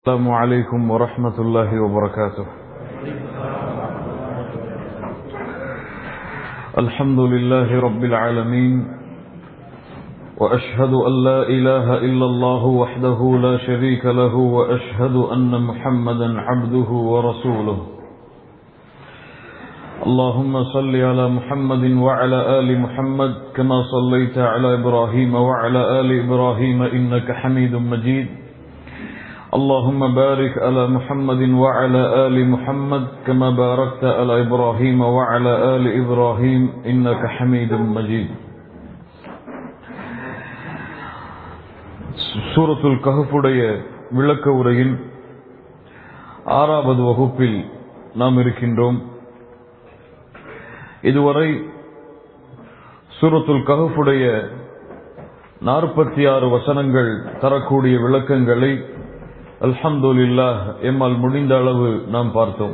السلام عليكم ورحمة الله وبركاته. الحمد لله رب العالمين، وأشهد أن لا إله إلا الله وحده لا شريك له، وأشهد أن محمدا عبده ورسوله. اللهم صل على محمد وعلى آل محمد كما صليت على إبراهيم وعلى آل إبراهيم إنك حميد مجيد. اللهم بارك على محمد وعلى آل محمد كما باركت على إبراهيم وعلى آل إبراهيم إنك حميد مجيد. சூரத்துல் கஹ்ஃபுடைய விளக்க உரையின் 6வது வகுப்பில் நாம் இருக்கின்றோம். இதுவரை சூரத்துல் கஹ்ஃபுடைய 46 வசனங்கள் தரக்கூடிய விளக்கங்களை அல்ஹம்துலில்லாஹ் எம்மால் முடிந்த அளவு நாம் பார்த்தோம்.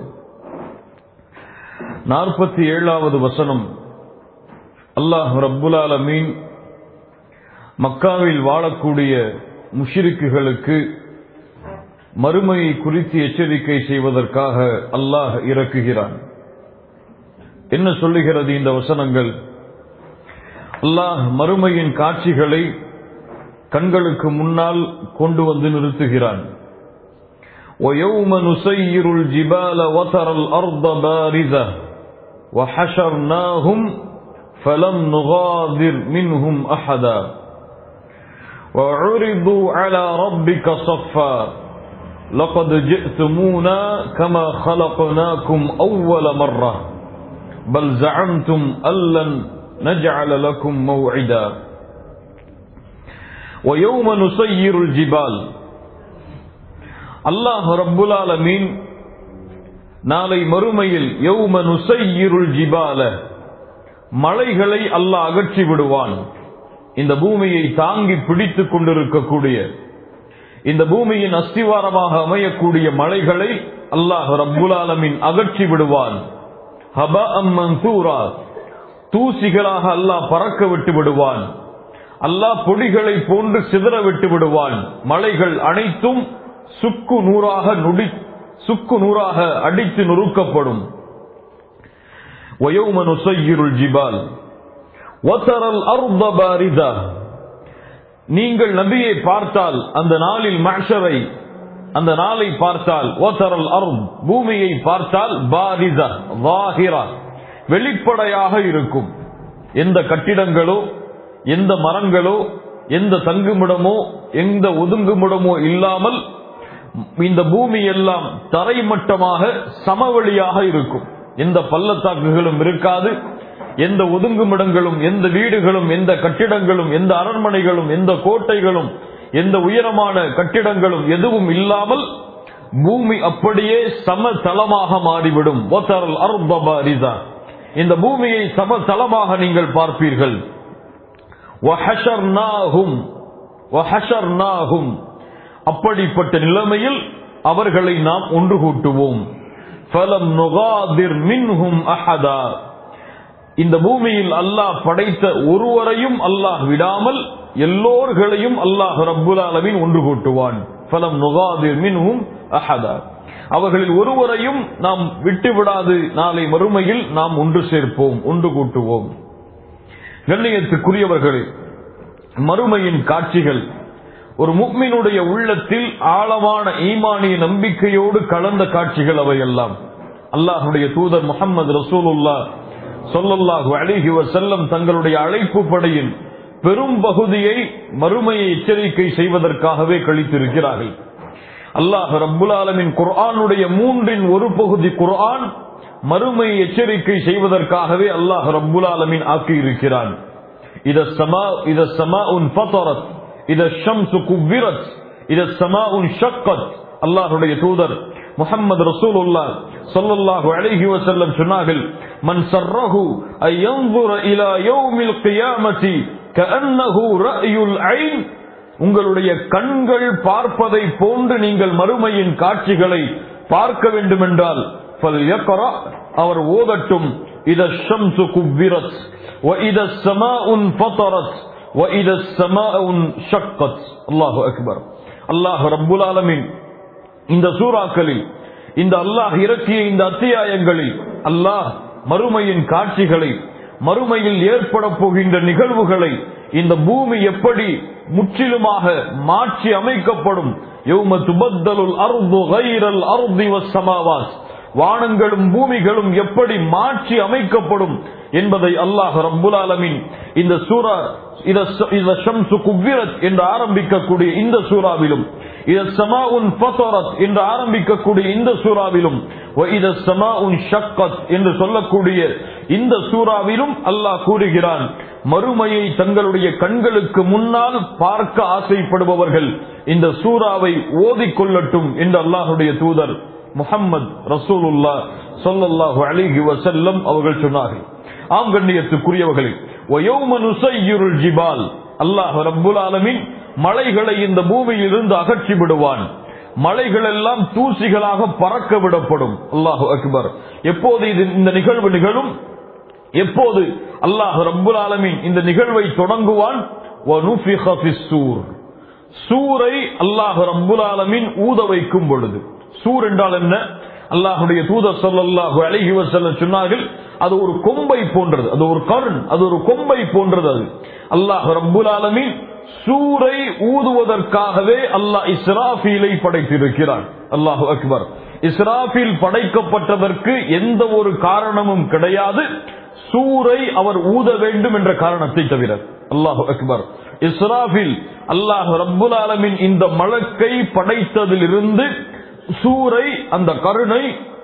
47வது வசனம், அல்லாஹ் ரப்புல் ஆலமீன் மக்காவில் வாழக்கூடிய முஷ்ரிக்குகளுக்கு மறுமையை குறித்து எச்சரிக்கை செய்வதற்காக அல்லாஹ் இறக்குகிறான். என்ன சொல்லுகிறது இந்த வசனங்கள்? அல்லாஹ் மறுமையின் காட்சிகளை கண்களுக்கு முன்னால் கொண்டு வந்து நிறுத்துகிறான். وَيَوْمَ نُسَيِّرُ الْجِبَالَ وَتَرَى الْأَرْضَ بَارِزَةً وَحَشَرْنَاهُمْ فَلَمْ نُغَادِرْ مِنْهُمْ أَحَدًا وَعُرِضُوا عَلَى رَبِّكَ صَفًّا لَقَدْ جِئْتُمُونَا كَمَا خَلَقْنَاكُمْ أَوَّلَ مَرَّةٍ بَلْ زَعَمْتُمْ أَن لَّن نَّجْعَلَ لَكُمْ مَوْعِدًا وَيَوْمَ نُسَيِّرُ الْجِبَالَ. அல்லாஹ் ரப்புல் ஆலமீன் நாளை மறுமையில் யௌம நுஸய்யிருல் ஜிபால, மலைகளை அல்லாஹ் அகற்றி விடுவான். இந்த பூமியை தாங்கி பிடித்துக் கொண்டிருக்கக்கூடிய, இந்த பூமியின் அஸ்திவாரமாக அமையக்கூடிய மலைகளை அல்லாஹ் ரப்புல் ஆலமீன் அகற்றி விடுவான். ஹபஅம் மன்சூரா, தூசிகளாக அல்லாஹ் பறக்க விட்டு விடுவான். அல்லாஹ் பொடிகளை போன்று சிதற விட்டு விடுவான். மலைகள் அனைத்தும் சுக்கு நூறாக அடித்து நொறுக்கப்படும். وَيَوْمَ نُسَيِّرُ الْجِبَالَ وَتَرَى الْأَرْضَ بَارِزَةً. நீங்கள் நபியை பார்த்தால் அந்த நாளில் மஹ்ஷரை, அந்த நாளை பார்த்தால் وَتَرَى الْأَرْضَ, பூமியை பார்த்தால் பாரிஸா ظاهرة, வெளிப்படையாக இருக்கும். எந்த கட்டிடங்களோ எந்த மரங்களோ எந்த தங்குமிடமோ எந்த ஒதுங்குமிடமோ இல்லாமல் இந்த பூமி எல்லாம் தரைமட்டமாக சமவெளியாக இருக்கும். எந்த பள்ளத்தாக்குகளும் இருக்காது, எந்த ஒதுங்குமிடங்களும் எந்த வீடுகளும் எந்த கட்டிடங்களும் எந்த அரண்மனைகளும் எந்த கோட்டைகளும் எந்த உயரமான கட்டிடங்களும் எதுவும் இல்லாமல் பூமி அப்படியே சமதளமாக மாறிவிடும். வதரல் அர்த பாரிஸா, இந்த பூமியை சமதளமாக நீங்கள் பார்ப்பீர்கள். வஹஷர்னாஹும், அப்படிப்பட்ட நிலைமையில் அவர்களை நாம் ஒன்று கூட்டுவோம். ஃபலம் நுகாதிர் மின்ஹும் அஹதா, இந்த பூமியில் அல்லாஹ் படைத்த ஒருவரையும் அல்லாஹ் விடாமல் எல்லோர்களையும் அல்லாஹ் ரப்புல் ஆலமீன் ஒன்று கூட்டுவான். ஃபலம் நுகாதிர் மின்ஹும் அஹதா, அவர்களில் ஒருவரையும் நாம் விட்டுவிடாது நாளை மறுமையில் நாம் ஒன்று சேர்ப்போம், ஒன்று கூட்டுவோம். கண்ணியத்துக்குரியவர்களே, மறுமையின் காட்சிகள் ஒரு முஃமினுடைய உள்ளத்தில் ஆழமான ஈமானிய நம்பிக்கையோடு கலந்த காட்சிகள் அவையெல்லாம். அல்லாஹ்வுடைய தூதர் முஹம்மது ரசூலுல்லாஹ் ஸல்லல்லாஹு அலைஹி வஸல்லம் தங்களுடைய அழைப்பு படையின் பெரும் பகுதியை மறுமையை எச்சரிக்கை செய்வதற்காகவே கழித்திருக்கிறார்கள். அல்லாஹ் ரப்புல் ஆலமீன் குர்ஆனுடைய 3 ஒரு பகுதி குர்ஆன் மறுமையை எச்சரிக்கை செய்வதற்காகவே அல்லாஹ் ரப்புல் ஆலமீன் ஆக்கி இருக்கிறான். இத ஸமாஉன் ஃபதரத், இத ஷம்சு குவ்விரத், இத ஸமாஉன் ஷக்கத். அல்லாஹ்வுடைய தூதர் முஹம்மது ரசூலுல்லாஹ் ஸல்லல்லாஹு அலைஹி வஸல்லம் சொன்னார்கள், மன் ஸர்ரஹு அன் யன்ظுர இலா யௌமில் கியாமத்தி கஅன்னஹு ரஅயுல் ஐன், உங்களுடைய கண்கள் பார்ப்பதை போன்று நீங்கள் மறுமையின் காட்சிகளை பார்க்க வேண்டும் என்றால் ஃபல்யக்ரா, அவர் ஓதட்டும், இத ஷம்சு குவ்விரத் வ இத ஸமாஉன் ஃபதரத் வ இத ஸமாஉன் ஷக்கத். அல்லாஹு அக்பர். அல்லாஹ் ரப்புல் ஆலமீன் இந்த சூறாக்களில், இந்த அல்லாஹ் இறக்கிய இந்த அத்தியாயங்களில் அல்லாஹ் மறுமையின் காட்சிகளை, மறுமையில் ஏற்பட போகின்ற நிகழ்வுகளை, இந்த பூமி எப்படி முற்றிலுமாக மாற்றி அமைக்கப்படும், யௌம துபத்தலுல் அர்து கைரல் அர்தி வஸ்ஸமாவாத், வானங்களும் பூமிகளும் எப்படி மாற்றி அமைக்கப்படும் என்பதை அல்லாஹ் ரப்புல் ஆலமீன் இந்த சூரா இத ஷம்சு குவ்விரத் என்று ஆரம்பிக்கக்கூடிய இந்த சூறாவிலும், இத ஸமாஉன் ஃபதரத் என்று ஆரம்பிக்கக்கூடிய இந்த சூறாவிலும், வஇத ஸமாஉன் ஷக்கத் என்று சொல்லக்கூடிய இந்த சூறாவிலும் அல்லாஹ் கூறுகிறான், மறுமையை தங்களுடைய கண்களுக்கு முன்னால் பார்க்க ஆசைப்படுபவர்கள் இந்த சூறாவை ஓதிக்கொள்ளட்டும் என்று அல்லாஹ்வுடைய தூதர் முஹம்மது ரசூலுல்லாஹ் ஸல்லல்லாஹு அலைஹி வஸல்லம் அவர்கள் சொன்னார்கள். ஆம் கண்ணியத்துக்குரியவர்களே, வயௌம நுஸய்யிருல் ஜிபால், அல்லாஹ் ரப்புல் ஆலமீன் மலைகளை இந்த பூமியில் இருந்து அகற்றி விடுவான். மலைகள் எல்லாம் தூசிகளாக பறக்க விடப்படும். அல்லாஹு அக்பர். எப்போது இந்த நிகழ்வு நிகழும், எப்போது அல்லாஹ் ரப்புல் ஆலமீன் இந்த நிகழ்வை தொடங்குவான், வனுஃபிக ஃபிஸ்ஸூர், சூரை அல்லாஹ் ரப்புல் ஆலமீன் ஊத வைக்கும் பொழுது. சூர் என்றால் என்ன? அல்லாஹ்வுடைய தூதர் ஸல்லல்லாஹு அலைஹி வஸல்லம் சொன்னார்கள், அது ஒரு கொம்பை போன்றது, அது ஒரு கர்ன், அது ஒரு கொம்பை போன்றது. அது அல்லாஹ் ரப்புல் ஆலமீன் சூரை ஊதுவதற்காகவே அல்லாஹ் இஸ்ராஃபீலை படைத்திருக்கிறார். அல்லாஹு அக்பர். இஸ்ராஃபீல் படைக்கப்பட்டதற்கு எந்த ஒரு காரணமும் கிடையாது, சூரை அவர் ஊத வேண்டும் என்ற காரணத்தை தவிர. அல்லாஹு அக்பர். இஸ்ராஃபீல் அல்லாஹ் ரப்புல் ஆலமீன் இந்த மலக்கை படைத்ததிலிருந்து சூரை, அந்த கருணை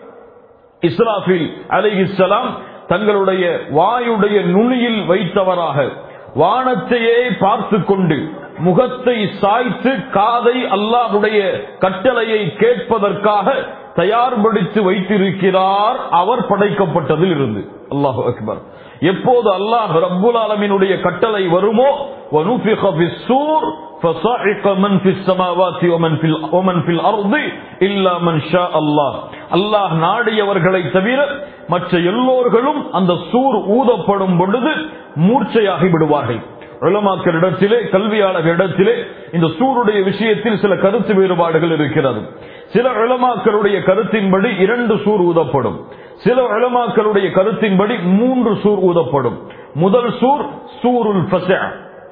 இஸ்ராஃபீல் அலைஹிஸ்ஸலாம் தங்களுடைய வாயுடைய நுனியில் வைத்தவராக வானத்தையே பார்த்து கொண்டு முகத்தை சாய்த்து காதை அல்லாஹ்வுடைய கட்டளையை கேட்பதற்காக தயார்படுத்தி வைத்திருக்கிறார் அவர் படைக்கப்பட்டதில் இருந்து. அல்லாஹு அக்பர். எப்போது அல்லாஹ் ரப்புல் ஆலமீனுடைய கட்டளை வருமோ, வனுஃபிக ஃபிஸ்ஸூர் فصعق من في السماوات ومن في الارض الا من شاء الله, அல்லாஹ் நாடியவர்களை தவிர மற்ற எல்லோர்களும் அந்த சூர் ஊதப்படும் பொழுது மூர்ச்சையாகி விடுவார்கள். உலமாக்களிடத்திலே, கல்வியாளர்களிடத்திலே இந்த சூருடைய விஷயத்தில் சில கருத்து வேறுபாடுகள் இருக்கிறது. சில உலமாக்களுடைய கருத்தின்படி 2 சூர் ஊதப்படும், சில உலமாக்களுடைய கருத்தின்படி 3 சூர் ஊதப்படும். முதல் சூர் சூருல் ஃபஸஅ,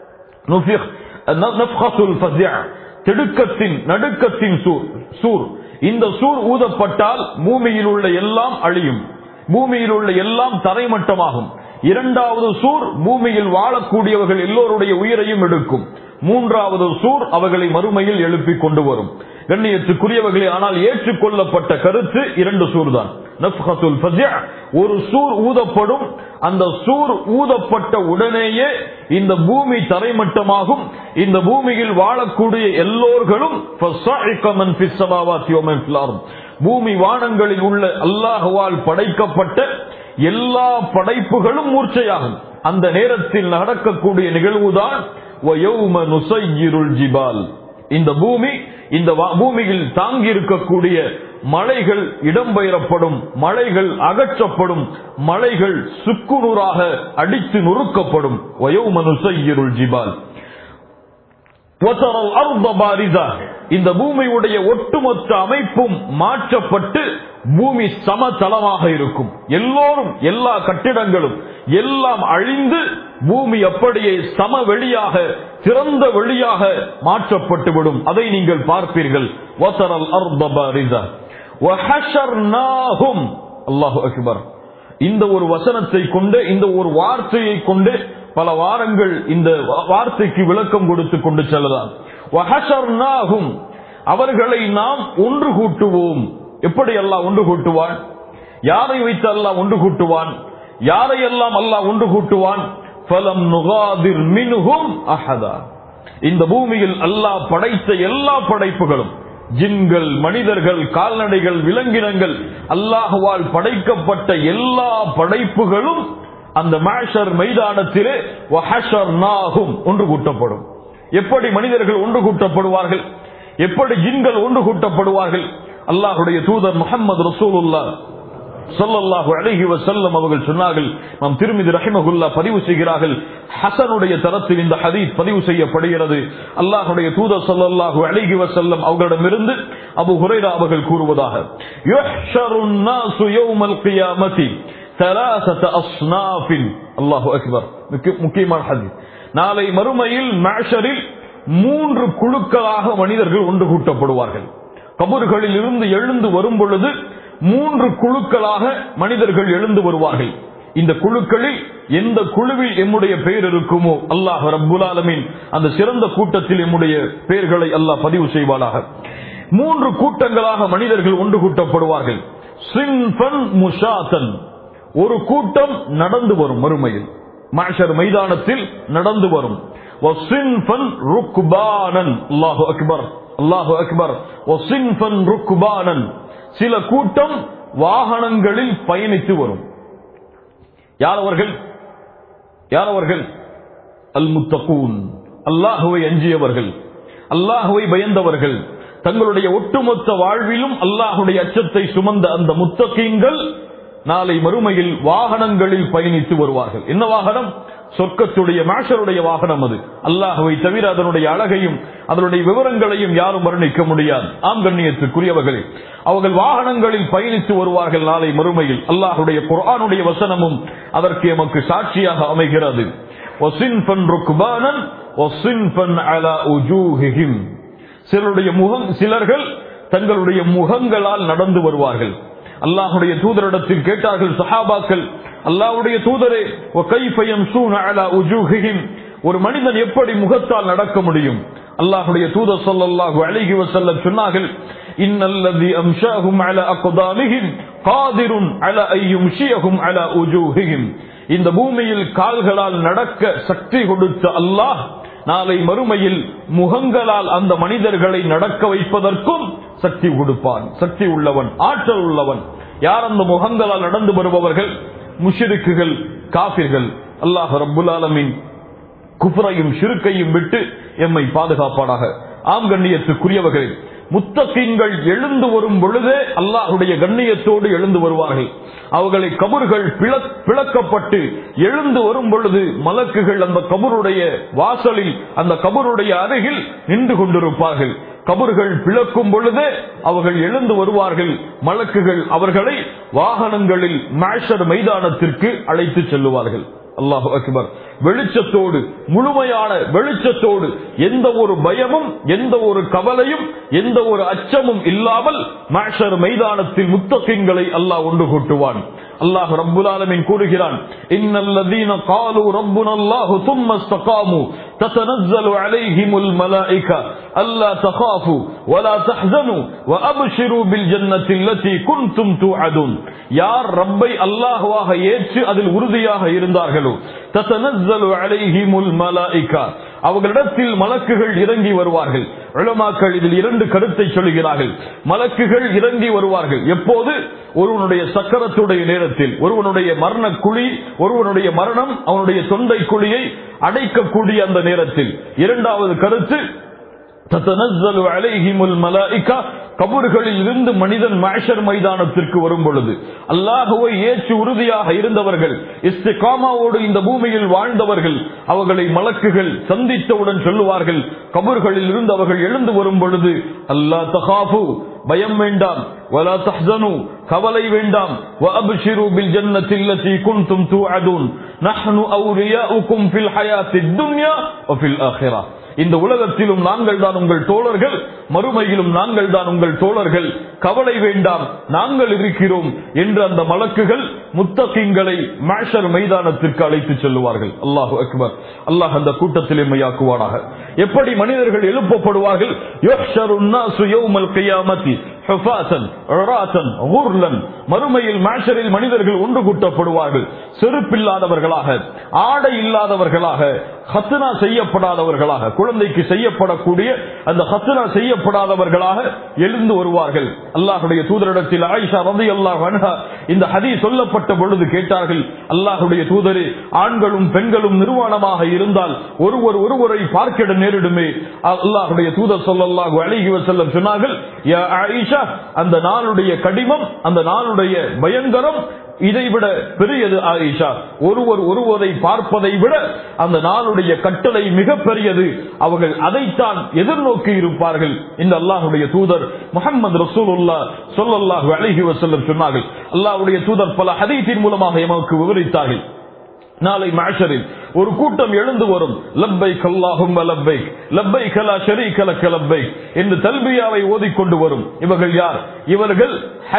நஃப்கத்துல் ஃபஸஅ, திடுக்கத்தின் நடுக்கத்தின் சூர். இந்த சூர் ஊதப்பட்டால் பூமியில் உள்ள எல்லாம் அழியும், பூமியில் உள்ள எல்லாம் தரைமட்டமாகும். இரண்டாவது சூர் பூமியில் வாழக்கூடியவர்கள் எல்லோருடைய உயிரையும் எடுக்கும். மூன்றாவது சூர் அவர்களை மறுமையில் எழுப்பிக் கொண்டு வரும். கண்ணியத்துக்குரியவர்களே, ஆனால் ஏற்றுக்கொள்ளப்பட்ட கருத்து 2 சூர் தான். நஃப்கத்துல் ஃபஸஅ, ஒரு சூர் ஊதப்படும், அந்த சூர் ஊதப்பட்ட உடனேயே இந்த பூமி தரைமட்டமாகும், இந்த பூமியில் வாழக்கூடிய எல்லோர்களும் ஃபஸஇக மன் ஃபிஸ் ஸமாவாத்தி வ மன் ஃபில் அர்த், பூமி வானங்களில் உள்ள அல்லாஹ்வால் படைக்கப்பட்ட எல்லா படைப்புகளும் மூர்ச்சையாகும். அந்த நேரத்தில் நடக்கக்கூடிய நிகழ்வுதான் வயௌம நுஸய்யிருல் ஜிபால், இந்த பூமி, இந்த பூமியில் தாங்கி இருக்கக்கூடிய மலைகள் இடம்பெயரப்படும், மலைகள் அகற்றப்படும், மலைகள் சுக்குநூறாக அடித்து நொறுக்கப்படும். வயௌம நுஸய்யிருல் ஜிபால் வதரல் அர்த பாரிஸா, இந்த பூமியுடைய ஒட்டுமொத்த அமைப்பும் மாற்றப்பட்டு பூமி சமதளமாக இருக்கும். எல்லோரும், எல்லா கட்டிடங்களும் எல்லாம் அழிந்து பூமி அப்படியே சமவெளியாக, திறந்த வெளியாக மாற்றப்பட்டுவிடும். அதை நீங்கள் பார்ப்பீர்கள். வதரல் அர்த பாரிஸா வஹஷர்நாஹும். அல்லாஹு அக்பர். இந்த ஒரு வசனத்தை கொண்டு, இந்த ஒரு வார்த்தையை கொண்டு பல வாரங்கள் இந்த வார்த்தைக்கு விளக்கம் கொடுத்து கொண்டு செல்லலாம். வஹஷர்நாஹும், அவர்களை நாம் ஒன்று கூட்டுவோம். எப்படி அல்லாஹ் ஒன்று கூட்டுவான்? யாரை வைத்து அல்லாஹ் ஒன்று கூட்டுவான்? யாரையெல்லாம் அல்லாஹ் ஒன்று கூட்டுவான்? ஃபலம் நுகாதிர் மின்ஹும் அஹதா, இந்த பூமியில் அல்லாஹ் படைத்த எல்லா படைப்புகளும், ஜின்கள், மனிதர்கள், கால்நடைகள், விலங்கினங்கள், அல்லாஹ்வால் படைக்கப்பட்ட எல்லா படைப்புகளும் அந்த மஹ்ஷர் மைதானத்திலே வஹஷர்நாஹும் ஒன்று கூட்டப்படும். எப்படி மனிதர்கள் ஒன்று கூட்டப்படுவார்கள்? எப்படி ஜின்கள் ஒன்று கூட்டப்படுவார்கள்? அல்லாஹ்வுடைய தூதர் முஹம்மது ரசூலுல்லாஹ் ஸல்லல்லாஹு அலைஹி வஸல்லம் அவர்கள் சொன்னார்கள். நாம் திர்மிதி ரஹிமஹுல்லாஹ் பதிவு செய்கிறார்கள், ஹஸனுடைய தரத்தில் இந்த ஹதீஸ் பதிவு செய்யப்படுகிறது. அல்லாஹ்வுடைய தூதர் ஸல்லல்லாஹு அலைஹி வஸல்லம் அவர்களிடமிருந்து அபூ ஹுரைரா அவர்கள் கூறுவதாக, யுஹ்ஷருன் நாசு யௌமல் கியாமத்தி ثلاثه اصناف. அல்லாஹு அக்பர். முக்கியமான ஹதீஸ். நாளை மறுமையில் மஹ்ஷரில் 3 குழுக்களாக மனிதர்கள் ஒன்று கூட்டப்படுவார்கள். கபர்களில் இருந்து எழுந்து வரும் பொழுது 3 குழுக்களாக மனிதர்கள் எழுந்து வருவார்கள். இந்த குழுக்களில் எந்த குழுவில் எம்முடைய பெயர் இருக்குமோ அல்லாஹ் ரப்புல் ஆலமீன் அந்த சிறந்த கூட்டத்தில் எம்முடைய பெயர்களை அல்லாஹ் பதிவு செய்வானாக. 3 கூட்டங்களாக மனிதர்கள் ஒன்று கூட்டப்படுவார்கள். சின்ஃபன் முஷாத்தன், ஒரு கூட்டம் நடந்து வரும், மறுமையில் மஹ்ஷர் மைதானத்தில் நடந்து வரும். வசின்ஃபன் ருக்பானன், அல்லாஹு அக்பர், அல்லாஹு அக்பர். வசின்ஃபன் ருக்பானன், சில கூட்டம் வாகனங்களில் பயணித்து வரும். யார் அவர்கள்? யார் அவர்கள்? அல் முத்தகூன், அல்லாஹுவை அஞ்சியவர்கள், அல்லாஹுவை பயந்தவர்கள், தங்களுடைய ஒட்டுமொத்த வாழ்விலும் அல்லாஹுடைய அச்சத்தை சுமந்த அந்த முத்தகீன்கள் நாளை மறுமையில் வாகனங்களில் பயணித்து வருவார்கள். என்ன வாகனம்? சொர்க்கத்துடைய மஹ்ஷருடைய வாகனம். அது அல்லாஹ்வை தவிர அதனுடைய அழகையும் அதனுடைய விவரங்களையும் யாரும் வர்ணிக்க முடியாது. ஆம் கண்ணியத்துக்குரியவர்களே, அவர்கள் வாகனங்களில் பயணித்து வருவார்கள் நாளை மறுமையில். அல்லாஹ்வுடைய குர்ஆனுடைய வசனமும் அதற்கு எமக்கு சாட்சியாக அமைகிறது. வசின்ஃபன் ருக்பானன் வசின்ஃபன் அலா உஜூஹிஹிம், சிலர்கள் தங்களுடைய முகங்களால் நடந்து வருவார்கள். அல்லாஹ்வுடைய தூதரிடத்தில் கேட்டார்கள் சஹாபாக்கள், அல்லாஹ்வுடைய தூதரே, வகைஃப யம்ஷூன அலா உஜூஹிஹிம், ஒரு மனிதன் எப்படி முகத்தால் நடக்க முடியும்? அல்லாஹ்வுடைய தூதர் ஸல்லல்லாஹு அலைஹி வஸல்லம் சொன்னார்கள், இன்னல்லதி அம்ஷாஹும் அலா அக்தாமிஹிம் காதிருன் அலா அய்யும்ஷியஹும் அலா உஜூஹிஹிம், இந்த பூமியில் கால்களால் நடக்க சக்தி கொடுத்த அல்லாஹ் நாளை மறுமையில் முகங்களால் அந்த மனிதர்களை நடக்க வைப்பதற்கும் சக்தி கொடுப்பான். சக்தி உள்ளவன், ஆற்றல் உள்ளவன். யார் அந்த முகங்களால் நடந்து வருபவர்கள்? முஷ்ரிக்குகள், காஃபிர்கள். அல்லாஹ் ரப்புல் ஆலமீன் குஃப்ரையும் ஷிர்கையும் விட்டு எம்மை பாதுகாப்பானாக. ஆம் கண்ணியத்துக்குரியவர்களே, முத்தகீன்கள் எழுந்து வரும் பொழுதே அல்லாஹ்வுடைய கண்ணியத்தோடு எழுந்து வருவார்கள். அவர்களை கபர்கள் பிளக்கப்பட்டு எழுந்து வரும் பொழுது மலக்குகள் அந்த கபருடைய வாசலில், அந்த கபருடைய அருகில் நின்று கொண்டிருப்பார்கள். கபர்கள் பிளக்கும் பொழுதே அவர்கள் எழுந்து வருவார்கள். மலக்குகள் அவர்களை வாகனங்களில் மஹ்ஷர் மைதானத்திற்கு அழைத்து செல்லுவார்கள். அல்லாஹு அக்பர். வெளிச்சத்தோடு, முழுமையான வெளிச்சத்தோடு, எந்த ஒரு பயமும் எந்த ஒரு கவலையும் எந்த ஒரு அச்சமும் இல்லாமல் மஹ்ஷர் மைதானத்தில் முத்தகீன்களை அல்லாஹ் ஒன்று கூட்டுவான். அல்லாஹ் ரப்புல் ஆலமீன் கூறுகிறான், இன்னல்லதீன காலு ரப்புனல்லாஹு ثم استقاموا تتنزل عليهم الملائكة ألا تخافوا ولا تحزنوا وأبشروا بالجنة التي كنتم توعدون. யார் ரப்பை அல்லாஹ்வாக ஏற்று அதில் உறுதியாக இருந்தார்களோ, تتنزل عليهم الملائكة, அவர்களிடத்தில் மலக்குகள் இறங்கி வருவார்கள். உலமாக்கள் இதில் 2 கருத்தை சொல்கிறார்கள். மலக்குகள் இறங்கி வருவார்கள் எப்போது? ஒருவனுடைய சக்கரத்துடைய நேரத்தில், ஒருவனுடைய மரண குழி, ஒருவனுடைய மரணம் அவனுடைய தொண்டை குழியை அடைக்கக்கூடிய அந்த நேரத்தில். இரண்டாவது கருத்து, தத்தனஸ்ஸலு அலைஹிமுல் மலாயிகா, கபர்களில் இருந்து மனிதன் மஹ்ஷர் மைதானத்திற்கு வரும் பொழுது அல்லாஹ்வை ஏற்று உறுதியாக இருந்தவர்கள், இஸ்திகாமாவோடு இந்த பூமியில் வாழ்ந்தவர்கள், அவர்களை மலக்குகள் சந்தித்தவுடன் சொல்லுவார்கள், கபர்களில் இருந்து அவர்கள் எழுந்து வரும் பொழுது, அல்லா தகாஃபு, பயம் வேண்டாம், வலா தஹ்ஸனு, கவலை வேண்டாம், வஅப்ஷிரு பில் ஜன்னத்தில் லதி குன்தும் துஅதுன், நஹ்னு அவ்லியாஉக்கும் ஃபில் ஹயாத்தித் துன்யா வ ஃபில் ஆখিরাহ, இந்த உலகத்திலும் நாங்கள் தான் உங்கள் தோழர்கள், மறுமையிலும் நாங்கள் தான் உங்கள் தோழர்கள், கவலை வேண்டாம், நாங்கள் இருக்கிறோம் என்று அந்த மலக்குகள் முத்தகீன்களை மஹ்ஷர் மைதானத்திற்கு அழைத்து செல்லுவார்கள். அல்லாஹு அக்பர். அல்லாஹ் அந்த கூட்டத்தில் எம்மையாக்குவானாக. எப்படி மனிதர்கள் எழுப்பப்படுவார்கள்? யுஹ்ஷருன் நாசு யௌமல் கியாமத்தி ஹுஃபாத்தன் உராத்தன் குர்லன், மறுமையில் மஹ்ஷரில் மனிதர்கள் ஒன்று கூட்டப்படுவார்கள். செருப்பில்லாதவர்களாக, ஆடை இல்லாதவர்களாக, ஹத்னா செய்யப்படாதவர்களாக, குழந்தைக்கு செய்யப்படக்கூடிய அந்த ஹத்னா செய்யப்படாதவர்களாக எழுந்து வருவார்கள். அல்லாஹ்வுடைய தூதரிடத்தில் ஆயிஷா ரலியல்லாஹு அன்ஹா இந்த ஹதீஸ் சொல்லப்பட்ட பொழுது கேட்டார்கள், அல்லாஹ்வுடைய தூதரே, ஆண்களும் பெண்களும் நிர்வாணமாக இருந்தால் ஒருவரை பார்க்கிட நேரிடுமே. அல்லாஹ்வுடைய தூதர் ஸல்லல்லாஹு அலைஹி வஸல்லம் சொன்னார்கள், யா ஆயிஷா, அந்த நாளுடைய கடிமம், அந்த நாளுடைய பயங்கரம் இதைவிட பெரியது ஆயிஷா. ஒருவரை பார்ப்பதை விட அந்த நாளுடைய கட்டளை மிக பெரியது. அவர்கள் அதைத்தான் எதிர்நோக்கி இருப்பார்கள். இந்த அல்லாஹ்வுடைய தூதர் முஹம்மது ரசூலுல்லாஹ் ஸல்லல்லாஹு அலைஹி வஸல்லம் சொன்னார்கள். அல்லாஹ்வுடைய தூதர் பல ஹதீஸின் மூலமாக எமக்கு விவரித்தார்கள். நாளை மஹ்ஷரில் ஒரு கூட்டம் எழுந்து வரும், லப்பைக் அல்லாஹும்ம லப்பைக், லப்பைக் லா ஷரீக லக லப்பைக் என்று தல்பியாவை ஓதிக்கொண்டு வரும். இவர்கள் யார்? இவர்கள்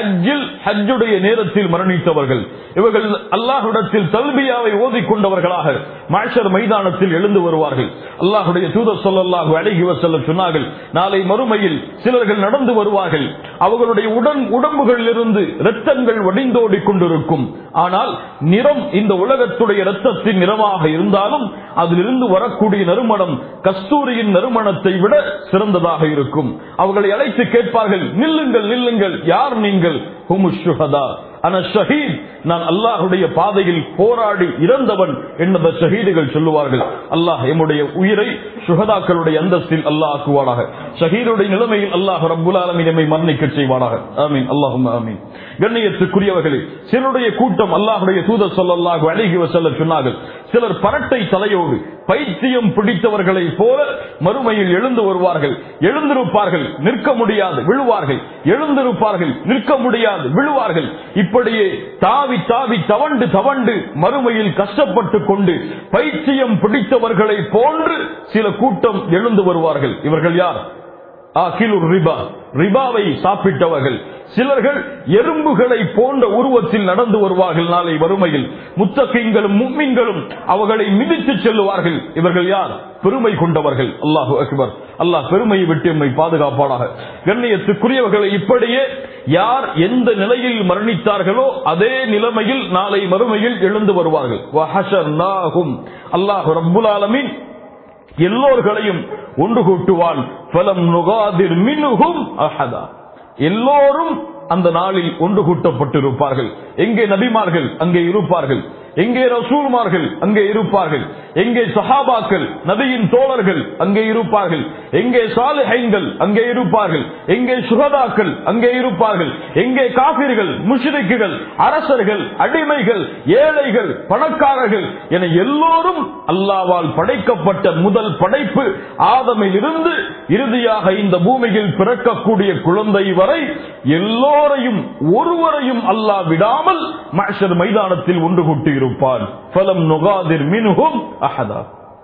ஹஜ்ஜுடைய நேரத்தில் மரணித்தவர்கள். இவர்கள் அல்லாஹ்விடத்தில் தல்பியாவை ஓதிக்கொண்டவர்களாக மஹ்ஷர் மைதானத்தில் எழுந்து வருவார்கள். அல்லாஹ்வுடைய தூதர் ஸல்லல்லாஹு அலைஹி வஸல்லம் சொன்னார்கள், நாளை மறுமையில் சிலர்கள் நடந்து வருவார்கள். அவர்களுடைய உடம்புகளிலிருந்து இரத்தங்கள் வடிந்தோடி கொண்டிருக்கும். ஆனால் நிறம் இந்த உலகத்துடைய இரத்தத்தின் நிறமாக இருந்தாலும் அதிலிருந்து வரக்கூடிய நறுமணம் கஸ்தூரியின் நறுமணத்தை விட சிறந்ததாக இருக்கும். அவர்களை அழைத்து கேட்பார்கள், நில்லுங்கள் நில்லுங்கள், யார் நீங்கள்? ஹுமுஷ் ஷுஹதா, அன ஷஹீத், நான் அல்லாஹ்வுடைய பாதையில் போராடி இறந்தவன் என்பதை ஷஹீதுகள் சொல்லுவார்கள். அல்லாஹ் எம்முடைய உயிரை ஷுஹதாக்களுடைய அந்தஸ்தில் அல்லாஹ் ஆக்குவானாக. ஷஹீதுடைய நிலைமையில் அல்லாஹ் ரப்புல் ஆலமீன் நம்மை மரணிக்க செய்வானாக. ஆமீன், அல்லாஹும்ம ஆமீன். கண்ணியத்துக்குரியவர்களே, சிலருடைய கூட்டம் அல்லாஹ்வுடைய தூதர் ஸல்லல்லாஹு அலைஹி வஸல்லம் சொன்னார்கள், சிலர் பரட்டை தலையோடு பைத்தியம் பிடித்தவர்களை போல மறுமையில் எழுந்து வருவார்கள். எழுந்திருப்பார்கள், நிற்க முடியாது விழுவார்கள். எழுந்திருப்பார்கள், நிற்க முடியாது விழுவார்கள். இப்படியே தாவி தாவி தவண்டு தவண்டு மறுமையில் கஷ்டப்பட்டு கொண்டு பைத்தியம் பிடித்தவர்களை போன்று சில கூட்டம் எழுந்து வருவார்கள். இவர்கள் யார்? ஆகிலுர் ரிபா, ரிபாவை சாப்பிட்டவர்கள். சிலர்கள் எறும்புகளை போன்ற உருவத்தில் நடந்து வருவார்கள். நாளை வறுமையில் முத்தகீன்களும் முஃமின்களும் அவர்களை மிதித்து செல்லுவார்கள். இவர்கள் யார்? பெருமை கொண்டவர்கள். அல்லாஹு அக்பர். அல்லாஹ் பெருமையை விட்டு எம்மை பாதுகாப்பானாக. கண்ணியத்துக்குரியவர்களை இப்படியே யார் எந்த நிலையில் மரணித்தார்களோ அதே நிலைமையில் நாளை மறுமையில் எழுந்து வருவார்கள். வஹஷர்னாஹும், அல்லாஹ் ரப்புல் ஆலமீன் எல்லோர்களையும் ஒன்று கூட்டுவான். ஃபலம் நுகாதிர் மின்ஹும் அஹதா, எல்லோரும் அந்த நாளில் ஒன்று கூட்டப்பட்டிருப்பார்கள். எங்கே நபிமார்கள் அங்கே இருப்பார்கள், எங்கே ரசூல்மார்கள் அங்கே இருப்பார்கள், எங்கே சஹாபாக்கள் நபியின் தோழர்கள் அங்கே இருப்பார்கள், எங்கே சாலிஹீன்கள் அங்கே இருப்பார்கள், எங்கே சுஹதாக்கள் அங்கே இருப்பார்கள், எங்கே காஃபிர்கள் முஷ்ரிக்குகள் அரசர்கள் அடிமைகள் ஏழைகள் பணக்காரர்கள் என எல்லோரும் அல்லாஹ்வால் படைக்கப்பட்ட முதல் படைப்பு ஆதமில் இருந்து இறுதியாக இந்த பூமியில் பிறக்கக்கூடிய குழந்தை வரை எல்லோரையும் ஒருவரையும் அல்லாஹ் விடாமல் மஹ்ஷர் மைதானத்தில் ஒன்று கூட்டி இருப்பான். ஃபலம் நுகாதிர் மின்ஹும் அஹதா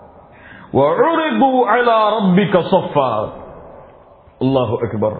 வஉரிது அலா ரப்பிக ஸஃபா. அல்லாஹு அக்பர்.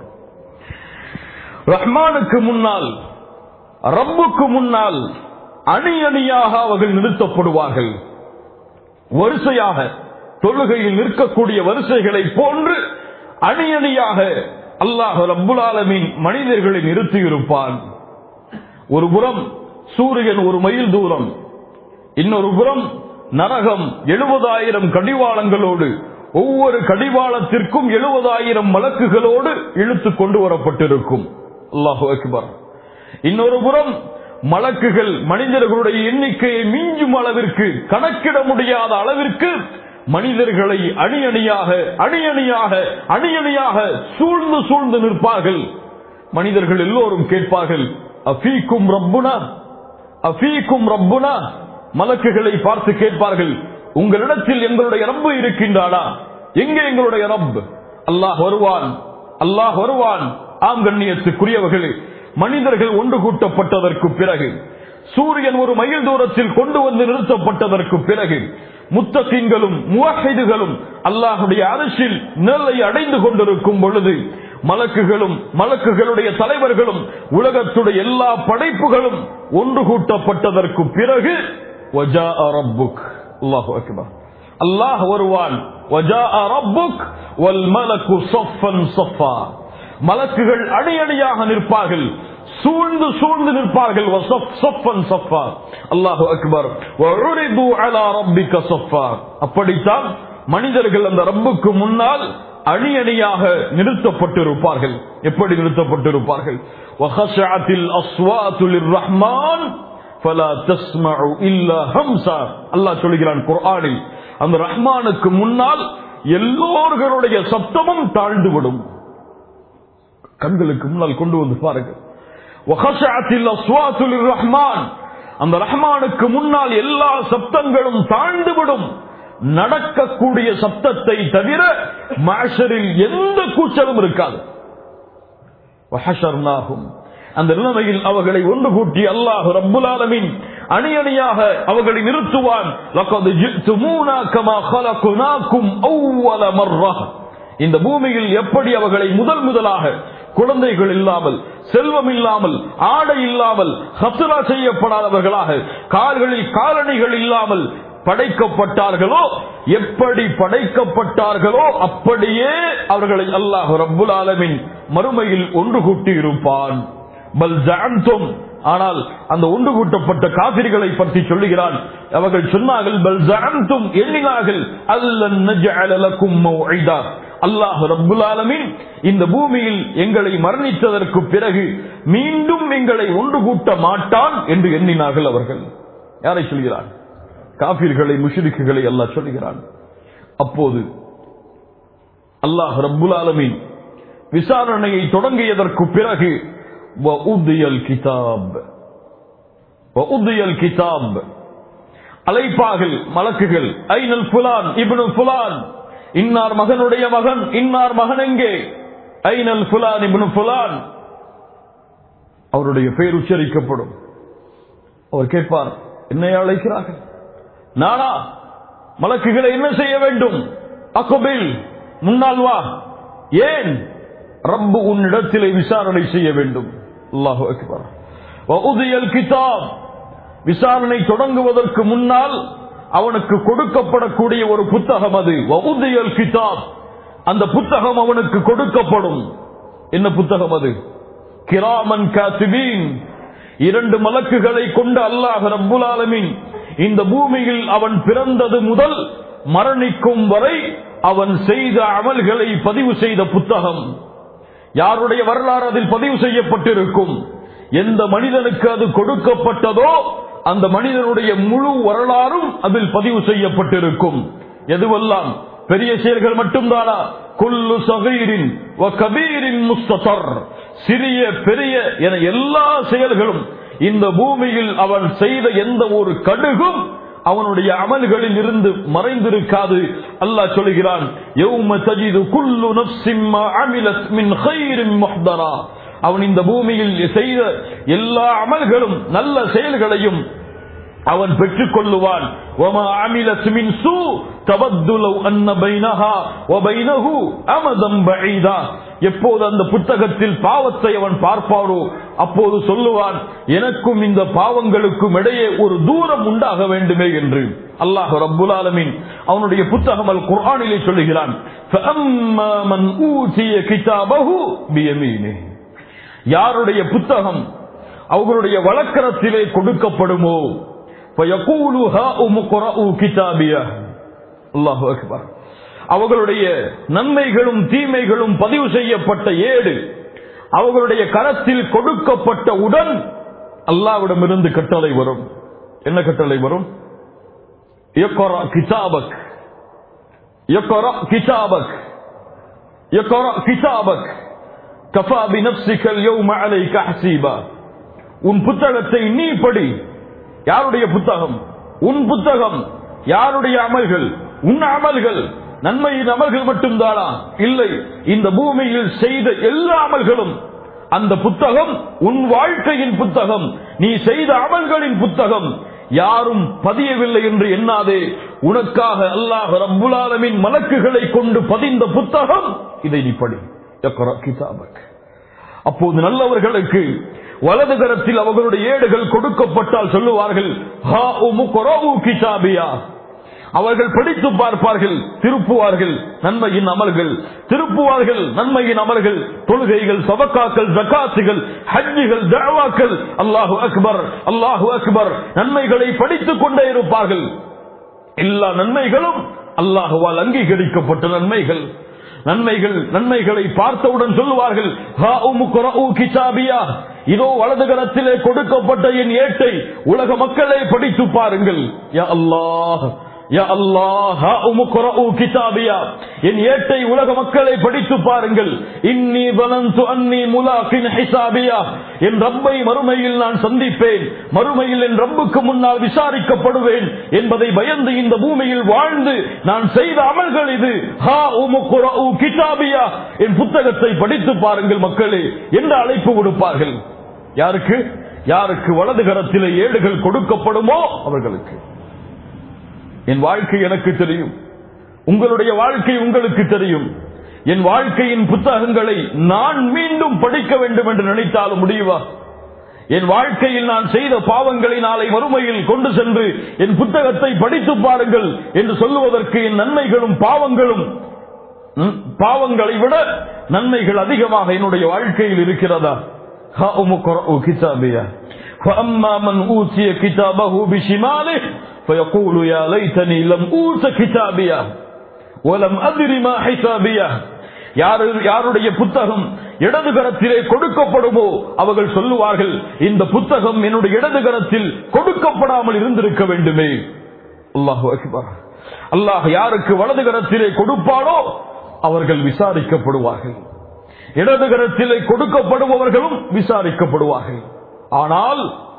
ரஹ்மானுக்கு முன்னால், ரப்புக்கு முன்னால் அணி அணியாக அவர்கள் நிறுத்தப்படுவார்கள். வரிசையாக தொழுகையில் நிற்கக்கூடிய வரிசைகளை போன்று அணி அணியாக அல்லாஹ் ரப்புல் ஆலமீன் மனிதர்களை நிறுத்தி இருப்பான். ஒரு புறம் சூரியன் ஒரு மைல் தூரம், இன்னொரு புறம் நரகம் 70,000 கடிவாளங்களோடு, ஒவ்வொரு கடிவாளத்திற்கும் 70,000 மலக்குகளோடு இழுத்து கொண்டு வரப்பட்டிருக்கும். அல்லாஹு அக்பர். இன்னொரு புறம் மலக்குகள் மனிதர்களுடைய எண்ணிக்கையை மிஞ்சும் அளவிற்கு, கணக்கிட முடியாத அளவிற்கு மனிதர்களை அணி அணியாக அணி அணியாக அணி அணியாக சூழ்ந்து சூழ்ந்து நிற்பார்கள். மனிதர்கள் எல்லோரும் கேட்பார்கள், அஃபீக்கும் ரப்புனா, அஃபீக்கும் ரப்புனா. மலக்குகளை பார்த்து கேட்பார்கள், உங்களிடத்தில் எங்களுடைய ரப்பு இருக்கின்றானா? எங்கே எங்களுடைய ரப்? அல்லாஹ் வருவான், அல்லாஹ் வருவான். ஆம் கண்ணியத்துக்குரியவர்களே, மனிதர்கள் ஒன்று கூட்டப்பட்டதற்கு பிறகு, சூரியன் ஒரு மைல் தூரத்தில் கொண்டு வந்து நிறுத்தப்பட்டதற்கு பிறகு, முத்தகீன்களும் முவஹிதுகளும் அல்லாஹ்வுடைய அர்ஷில் நிலை அடைந்து கொண்டிருக்கும் பொழுது, மலக்குகளும் மலக்குகளுடைய தலைவர்களும் உலகத்துடைய எல்லா படைப்புகளும் ஒன்று கூட்டப்பட்டதற்கு பிறகு வஜாஅ ரப்புக். அல்லாஹு அக்பர். அல்லாஹ் வருவான். வஜாஅ ரப்புக் வல் மலக்கு ஸஃபன் ஸஃபா. மலக்குகள் அணி அணியாக நிற்பார்கள், சூழ்ந்து சூழ்ந்து நிற்பார்கள். அல்லாஹு அக்பர். வஉரிது அலா ரப்பிக ஸஃபா. அப்படித்தான் மனிதர்கள் அந்த ரப்புக்கு முன்னால் அணி அணியாக நிறுத்தப்பட்டிருப்பார்கள். எப்படி நிறுத்தப்பட்டிருப்பார்கள்? வஹஷஅத்தில் அஸ்வாது லிர்ரஹ்மான் ஃபலா தஸ்மஉ இல்லா ஹம்ஸா. அல்லாஹ் சொல்கிறான் குர்ஆனில், அந்த ரஹ்மானுக்கு முன்னால் எல்லோர்களுடைய சப்தமும் தாழ்ந்துவிடும். கண்களுக்கு முன்னால் கொண்டு வந்து பாருங்கள். வஹஷஅத்தில் அஸ்வாது லிர்ரஹ்மான், அந்த ரஹ்மானுக்கு முன்னால் எல்லா சப்தங்களும் தாழ்ந்துவிடும். நடக்கக்கூடிய சப்தத்தை தவிர மஹ்ஷரில் எந்த கூச்சலும் இருக்காது. வஹஷர்னாஹும், அந்த நிலைமையில் அவர்களை ஒன்று கூட்டி அல்லாஹ் ரப்புல் ஆலமீன் அணி அணியாக அவர்களை நிறுத்துவான். லகத் ஜிஅ்துமூனா கமா خلقناكم اول مره. இந்த பூமியில் எப்படி அவர்களை முதலாக குழந்தைகள் இல்லாமல், செல்வம் இல்லாமல், ஆடை இல்லாமல், ஹத்ரா செய்யப்படாதவர்களாக, கால்களில் காலணிகள் இல்லாமல் படைக்கப்பட்டார்களோ, எப்படி படைக்கப்பட்டார்களோ அப்படியே அவர்களை அல்லாஹ் ரப்புல் ஆலமீன் மறுமையில் ஒன்று கூட்டி இருப்பான். பல் ஜஅம்தும், ஆனால் அந்த ஒன்று கூட்டப்பட்ட காபிர்களை பற்றி சொல்லுகிறான். அவர்கள் சொன்னார்கள், பல் ஜஅம்தும், எண்ணினார்கள், அல்லன் நஜஅல லக்கும் மௌஇதா, அல்லாஹ் ரப்புல் ஆலமீன் இந்த பூமியில் எங்களை மரணித்ததற்கு பிறகு மீண்டும் எங்களை ஒன்று கூட்ட மாட்டான் என்று எண்ணினார்கள் அவர்கள். யாரை சொல்கிறான்? காபிர்களை, முஷ்ரிக்குகளை அல்லாஹ் சொல்கிறான். அப்போது அல்லாஹ் ரப்புல் ஆலமீன் விசாரணையை தொடங்கியதற்கு பிறகு வஉதியல் கிதாப், அழைப்பார்கள் மலக்குகள், ஐனல் ஃபுலான் இப்னு ஃபுலான், இன்னார் மகனுடைய மகன், இன்னார் மகன் எங்கே? ஐனல் ஃபுலான் இப்னு ஃபுலான், அவருடைய பெயர் உச்சரிக்கப்படும். அவர் கேட்பார், என்னை அழைக்கிறார்கள்? நானா? மலக்குகளை என்ன செய்ய வேண்டும்? அக்பில், முன்னால் வா. ஏன்? ரப்பு உன்னிடத்திலே விசாரணை செய்ய வேண்டும். அல்லாஹு அக்பர். வஉதியல் கிதாப், விசாரணை தொடங்குவதற்கு முன்னால் அவனுக்கு கொடுக்கப்படக்கூடிய ஒரு புத்தகம் அது. வஉதியல் கிதாப், அந்த புத்தகம் அவனுக்கு கொடுக்கப்படும். என்ன புத்தகம் அது? கிராமன் காத்திபீன், 2 மலக்குகளை கொண்டு அல்லாஹ் ரப்புல் ஆலமீன் இந்த பூமியில் அவன் பிறந்தது முதல் மரணிக்கும் வரை அவன் செய்த அமல்களை பதிவு செய்த புத்தகம். யாருடைய வரலாறு அதில் பதிவு செய்யப்பட்டிருக்கும்? எந்த மனிதனுக்கு அது கொடுக்கப்பட்டதோ அந்த மனிதனுடைய முழு வரலாறும் அதில் பதிவு செய்யப்பட்டிருக்கும். எதுவெல்லாம் பெரிய செயல்கள் மட்டும்தானா? குல்லு சகீரின் வ கபீரின் முஸ்ததர், சிறிய பெரிய என எல்லா செயல்களும் இந்த பூமியில் அவன் செய்த எந்த ஒரு கடுகும் அவனுடைய அமல்களில் இருந்து மறைந்திருக்காது. அல்லாஹ் சொல்கிறான், யௌம தஜிது குல்லு நஃப்ஸின் மா அமிலத் மின் கைரின் முஹ்தரா, அவன் இந்த பூமியில் செய்த எல்லா அமல்களும் நல்ல செயல்களையும் அவன் பெற்றுக் கொள்ளுவான். வமா அமிலத் மின் சூ தவத்து லவ் அன்ன பைனஹா வ பைனஹு அமதன் பஈதா, எப்போது அந்த புத்தகத்தில் பாவத்தை அவன் பார்ப்பாரோ அப்போது சொல்லுவான், எனக்கும் இந்த பாவங்களுக்கும் இடையே ஒரு தூரம் உண்டாக வேண்டுமே என்று. அல்லாஹ் ரப்புல் ஆலமீன் அவனுடைய புத்தகம் அல் குர்ஆனிலே சொல்லுகிறான், ஃபஅம்மா மன் ஊதிய கிதாபஹு பியமீனிஹி, யாருடைய புத்தகம் அவர்களுடைய வலக்கரத்திலே கொடுக்கப்படுமோ, ஃபயகூலு ஹாஉம் க்ரஉ கிதாபியா, அல்லாஹு அக்பர், அவர்களுடைய நன்மைகளும் தீமைகளும் பதிவு செய்யப்பட்ட ஏடு அவர்களுடைய கரத்தில் கொடுக்கப்பட்டவுடன் அல்லாஹ்விடமிருந்து கட்டளை வரும். என்ன கட்டளை வரும்? இக்ரா கிதாபக், இக்ரா கிதாபக், இக்ரா கிதாபக் கஃபா பினஃப்ஸிக அல்-யௌம அலைக ஹஸீபா, உன் புத்தகத்தை நீ படி. யாருடைய புத்தகம்? உன் புத்தகம். யாருடைய அமல்கள்? உன் அமல்கள். நன்மையின் அமல்கள் மட்டும்தானா? இல்லை, இந்த பூமியில் செய்த எல்லா அமல்களும். அந்த புத்தகம் உன் வாழ்க்கையின் புத்தகம், நீ செய்த அமல்களின் புத்தகம். யாரும் பதியவில்லை என்று எண்ணாதே, உனக்காக அல்லாஹ் ரப்புல் ஆலமீன் மலக்குகளை கொண்டு பதிந்த புத்தகம், இதை நீ படி. இக்ரா கிதாபக். அப்போது நல்லவர்களுக்கு வலது கரத்தில் அவர்களுடைய ஏடுகள் கொடுக்கப்பட்டால் சொல்லுவார்கள், ஹாஉம் க்ரஉ கிதாபியா, அவர்கள் படித்து பார்ப்பார்கள், திருப்புவார்கள் நன்மையின் அமல்கள், திருப்புவார்கள் நன்மையின் அமல்கள், தொழுகைகள், சதகாக்கள், ஜகாத்துகள், ஹஜ்ஜுகள், தஅவாக்கள், அல்லாஹு அக்பர், அல்லாஹு அக்பர், நன்மைகளை படித்துக் கொண்டே இருப்பார்கள். எல்லா நன்மைகளும் அல்லாஹ்வால் அங்கீகரிக்கப்பட்ட நன்மைகள். நன்மைகளை பார்த்தவுடன் சொல்லுவார்கள், இதோ வலது கரத்திலே கொடுக்கப்பட்ட என் ஏட்டை உலக மக்களே படித்து பாருங்கள். யா அல்லாஹ், யா அல்லாஹ், கிதாபியா, என் ஏட்டை உலக மக்களை படித்து பாருங்கள். இன்னி வலந்து அன்னி முலாகின் ஹிசாபியா, என் ரப்பை மறுமையில் நான் சந்திப்பேன், மறுமையில் என் ரப்புக்கு முன்னால் விசாரிக்கப்படுவேன் என்பதை பயந்து இந்த பூமியில் வாழ்ந்து நான் செய்த அமல்கள் இது. கிதாபியா, என் புத்தகத்தை படித்து பாருங்கள் மக்களே என்று அழைப்பு கொடுப்பார்கள். யாருக்கு? யாருக்கு வலது கரத்திலே ஏடுகள் கொடுக்கப்படுமோ அவர்களுக்கு. என் வாழ்க்கை எனக்கு தெரியும், உங்களுடைய வாழ்க்கை உங்களுக்கு தெரியும். என் வாழ்க்கையின் புத்தகங்களை நான் மீண்டும் படிக்க வேண்டும் என்று நினைத்தாலும் முடியுமா? என் வாழ்க்கையில் நான் செய்த பாவங்களை நாளை மறுமையில் கொண்டு சென்று என் புத்தகத்தை படித்து பாருங்கள் என்று சொல்லுவதற்கு என் நன்மைகளும் பாவங்களை விட நன்மைகள் அதிகமாக என்னுடைய வாழ்க்கையில் இருக்கிறதா? فيقول يا ليتني لم أوت كتابيا ولم أدر ما حسابيا. யாருடைய புத்தகம் இடது கரத்திலே கொடுக்கப்படுமோ அவர்கள் சொல்லுவார்கள், இந்த புத்தகம் என்னுடைய இடது கரத்தில் கொடுக்கப்படாமல் இருந்திருக்க வேண்டுமே. அல்லாஹு அக்பர். அல்லாஹ் யாருக்கு வலது கரத்திலே கொடுப்பானோ அவர்கள் விசாரிக்கப்படுவார்கள், இடது கரத்திலே கொடுக்கப்படுபவர்களும் விசாரிக்கப்படுவார்கள். ஆனால்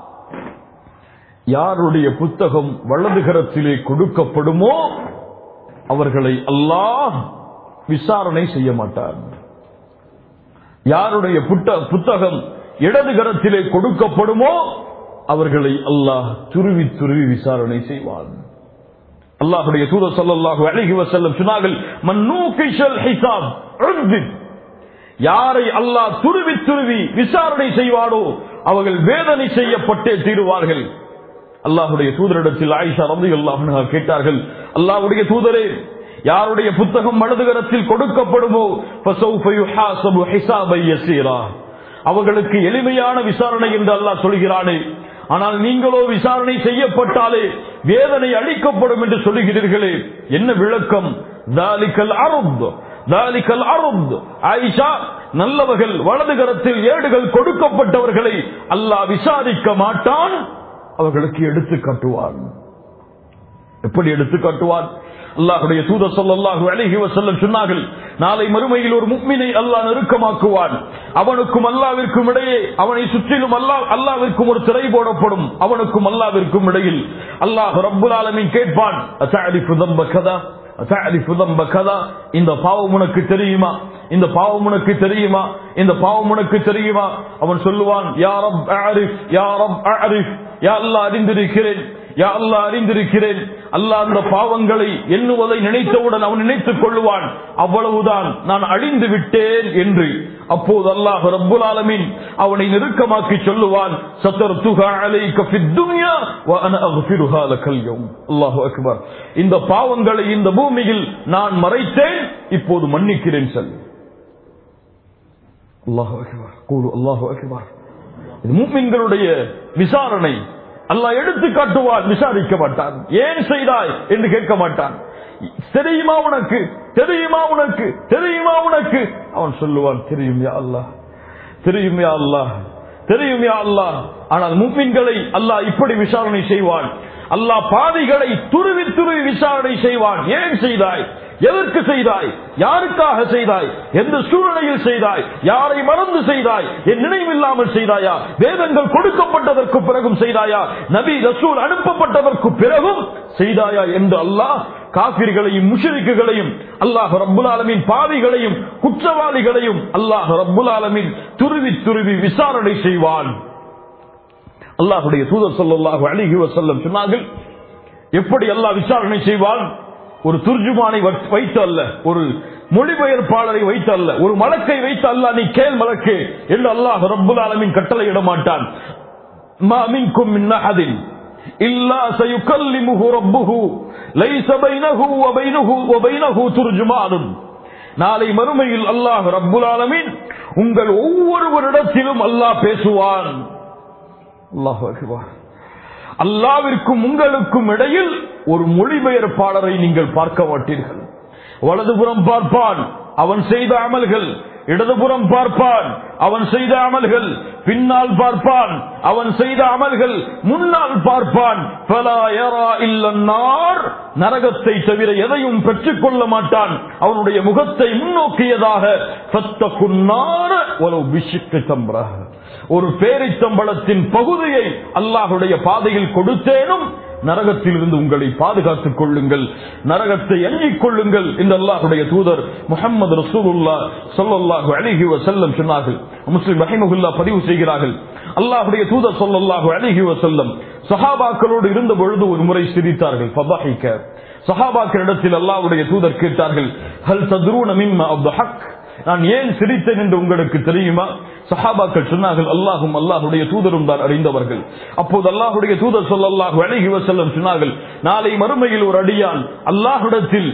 யாருடைய புத்தகம் வலது கரத்திலே கொடுக்கப்படுமோ அவர்களை அல்லாஹ் விசாரணை செய்ய மாட்டார். யாருடைய புத்தகம் இடது கரத்திலே கொடுக்கப்படுமோ அவர்களை அல்லாஹ் துருவி துருவி விசாரணை செய்வான். அல்லாஹ்வுடைய தூதர் ஸல்லல்லாஹு அலைஹி வஸல்லம் சொன்னார்கள், மன்னூகிஷல் ஹிசாப் உத்பித், யாரை அல்லாஹ் துருவி துருவி விசாரணை செய்வானோ அவர்கள் வேதனை செய்யப்பட்டே தீருவார்கள். அல்லாஹ்வுடைய தூதரிடத்தில் ஆயிஷா ரலியல்லாஹு அன்ஹா கேட்டார்கள், அல்லாஹ்வுடைய தூதரே, யாருடைய புத்தகம் வலது கரத்தில் கொடுக்கப்படுமோ ஃபஸௌஃப யுஹாஸபு ஹிசாபன் யஸீரா, அவர்களுக்கு எளிமையான விசாரணை என்று அல்லாஹ் சொல்கிறானே, ஆனால் நீங்களோ விசாரணை செய்யப்பட்டாலே வேதனை அளிக்கப்படும் என்று சொல்லுகிறீர்களே, என்ன விளக்கம்? தாலிகல் அர்த். ஆயிஷா, நல்லவர்கள் வலது கரத்தில் ஏடுகள் கொடுக்கப்பட்டவர்களை அல்லாஹ் விசாரிக்க மாட்டான், அவர்களுக்கு எடுத்து காட்டுவான். எப்படி எடுத்து காட்டுவான்? அல்லாஹ்வுடைய தூதர் ஸல்லல்லாஹு அலைஹி வஸல்லம் சொன்னார்கள், நாளை மறுமையில் ஒரு முஃமினை அல்லாஹ் நெருக்கமாக்குவான். அவனுக்கும் அல்லாஹ்விற்கும் இடையே, அவனை சுற்றிலும் அல்லாஹ்விற்கும் ஒரு திரை போடப்படும். அவனுக்கும் அல்லாஹ்விற்கும் இடையில் அல்லாஹ் ரப்புல் ஆலமீன் கேட்பான், அத்தஅரிஃபு தம்ப கதா, அத்தஅரிஃபு தம்ப கதா, இந்த பாவம் உனக்கு தெரியுமா? இந்த பாவம் உனக்கு தெரியுமா? இந்த பாவம் உனக்கு தெரியுமா? அவன் சொல்லுவான், யா ரப் அரிஃப், யா ரப் அரிஃப், யா அல்லாஹ் அறிந்திருக்கிறேன், யா அல்லாஹ் அறிந்திருக்கிறேன். அல்லாஹ் அந்த பாவங்களை எண்ணுவதை நினைத்தவுடன் அவன் நினைத்துக் கொள்ளுவான், அவ்வளவுதான், நான் அழிந்து விட்டேன் என்று. அப்போது அல்லாஹ் ரப்புல் ஆலமீன் அவனை நெருக்கமாக்கி சொல்லுவான், சத்தர்துஹா அலைக ஃபித் துன்யா வ அனா அக்ஃபிருஹா லகல் யௌம். அல்லாஹு அக்பர். இந்த பாவங்களை இந்த பூமியில் நான் மறைத்தேன், இப்போது மன்னிக்கிறேன் சொல். அல்லாஹு அக்பர். கூறு அல்லாஹு அக்பர். இது முஃமின்களுடைய விசாரணை. அல்லாஹ் எடுத்து காட்டுவான், விசாரிக்க மாட்டான். ஏன் செய்தாய் என்று கேட்க மாட்டான். தெரியுமா உனக்கு, தெரியுமா உனக்கு, தெரியுமா உனக்கு? அவன் சொல்லுவான், தெரியும் யா அல்லாஹ், தெரியும் யா அல்லாஹ், தெரியும் யா அல்லாஹ். ஆனால் முஃமின்களை அல்லாஹ் இப்படி விசாரணை செய்வான். அல்லாஹ் பாவிகளை துருவி துருவி விசாரணை செய்வான். ஏன் செய்தாய், எதற்கு செய்தாய், யாருக்காக செய்தாய், எந்த சூழ்நிலையில் செய்தாய், யாரை மறந்து செய்தாய், என் நினைவில்லாமல் செய்தாயா, வேதங்கள் கொடுக்கப்பட்டதற்கு பிறகும் செய்தாயா, நபி ரசூல் அனுப்பப்பட்டதற்கு பிறகும் செய்தாயா என்று அல்லாஹ் காஃபிர்களையும் முஷ்ரிக்குகளையும் அல்லாஹ் ரப்புல் ஆலமீன் பாவிகளையும் குற்றவாளிகளையும் அல்லாஹ் ரப்புல் ஆலமீன் துருவி துருவி விசாரணை செய்வான். அல்லாஹ்வுடைய தூதர் ஸல்லல்லாஹு அலைஹி வஸல்லம் சொன்னார்கள், எப்படி அல்லாஹ் விசாரணை செய்வான்? ஒரு துர்ஜுமானை வைத்து அல்ல, ஒரு மொழிபெயர்ப்பாளரை வைத்து அல்ல, ஒரு மலக்கை வைத்து அல்ல, நீ கேள் மலக்கே என்று அல்லாஹ் ரப்புல் ஆலமீன் கட்டளை இட மாட்டான். மா மின்கும் மின் அஹதின் இல்லா சயுகல்லிமுஹு ரப்புஹு லைஸ பைனஹு வ பைனஹு துர்ஜுமானுன். நாளை மறுமையில் அல்லாஹ் ரப்புல் ஆலமீன் உங்கள் ஒவ்வொருவரிடத்திலும் அல்லாஹ் பேசுவான். அல்லாஹு அக்பர். அல்லாஹ்விற்கும் உங்களுக்கும் இடையில் ஒரு மொழிபெயர்ப்பாளரை நீங்கள் பார்க்க மாட்டீர்கள். வலதுபுறம் பார்ப்பான், அவன் செய்த அமல்கள். இடதுபுறம் பார்ப்பான், அவன் செய்த அமல்கள். பின்னால் பார்ப்பான், அவன் செய்த அமல்கள். முன்னால் பார்ப்பான், ஃபலா யரா இல்லன்னார், நரகத்தை தவிர எதையும் பெற்றுக் கொள்ள மாட்டான். அவனுடைய முகத்தை முன்னோக்கியதாக ஃபத்தகுன்னார வலவ் பிஷிக்கி தம்ரஹ், ஒரு பேரித்தம்பளத்தின் பகுதியை அல்லாஹ்வுடைய பாதையில் கொடுத்தேனும் நரகத்தில் இருந்து உங்களை பாதுகாத்துக் கொள்ளுங்கள், நரகத்தை அஞ்சிக் கொள்ளுங்கள் என்று அல்லாஹ்வுடைய தூதர் முஹம்மது ரசூலுல்லாஹ் ஸல்லல்லாஹு அலைஹி வஸல்லம் சொன்னார்கள். முஸ்லிம் ரஹிமஹுல்லாஹ் பதிவு செய்கிறார்கள், அல்லாஹ்வுடைய தூதர் ஸல்லல்லாஹு அலைஹி வஸல்லம் சஹாபாக்களோடு இருந்த பொழுது ஒரு முறை சிரித்தார்கள். ஃபதஹிக, சஹாபாக்களிடத்தில் அல்லாஹ்வுடைய தூதர் கேட்டார்கள், ஹல் தத்ரூன மிம்மா அப்தஹக், நான் ஏன் சிரித்தேன் என்று உங்களுக்கு தெரியுமா? சஹாபாக்கள் சொன்னார்கள், அல்லாஹும் அல்லாஹ்வுடைய தூதரும் தான் அறிந்தவர்கள். அப்போது அல்லாஹ்வுடைய தூதர் ஸல்லல்லாஹு அலைஹி வஸல்லம் சொன்னார்கள், நாளை மறுமையில் ஒரு அடியான் அல்லாஹ்விடத்தில்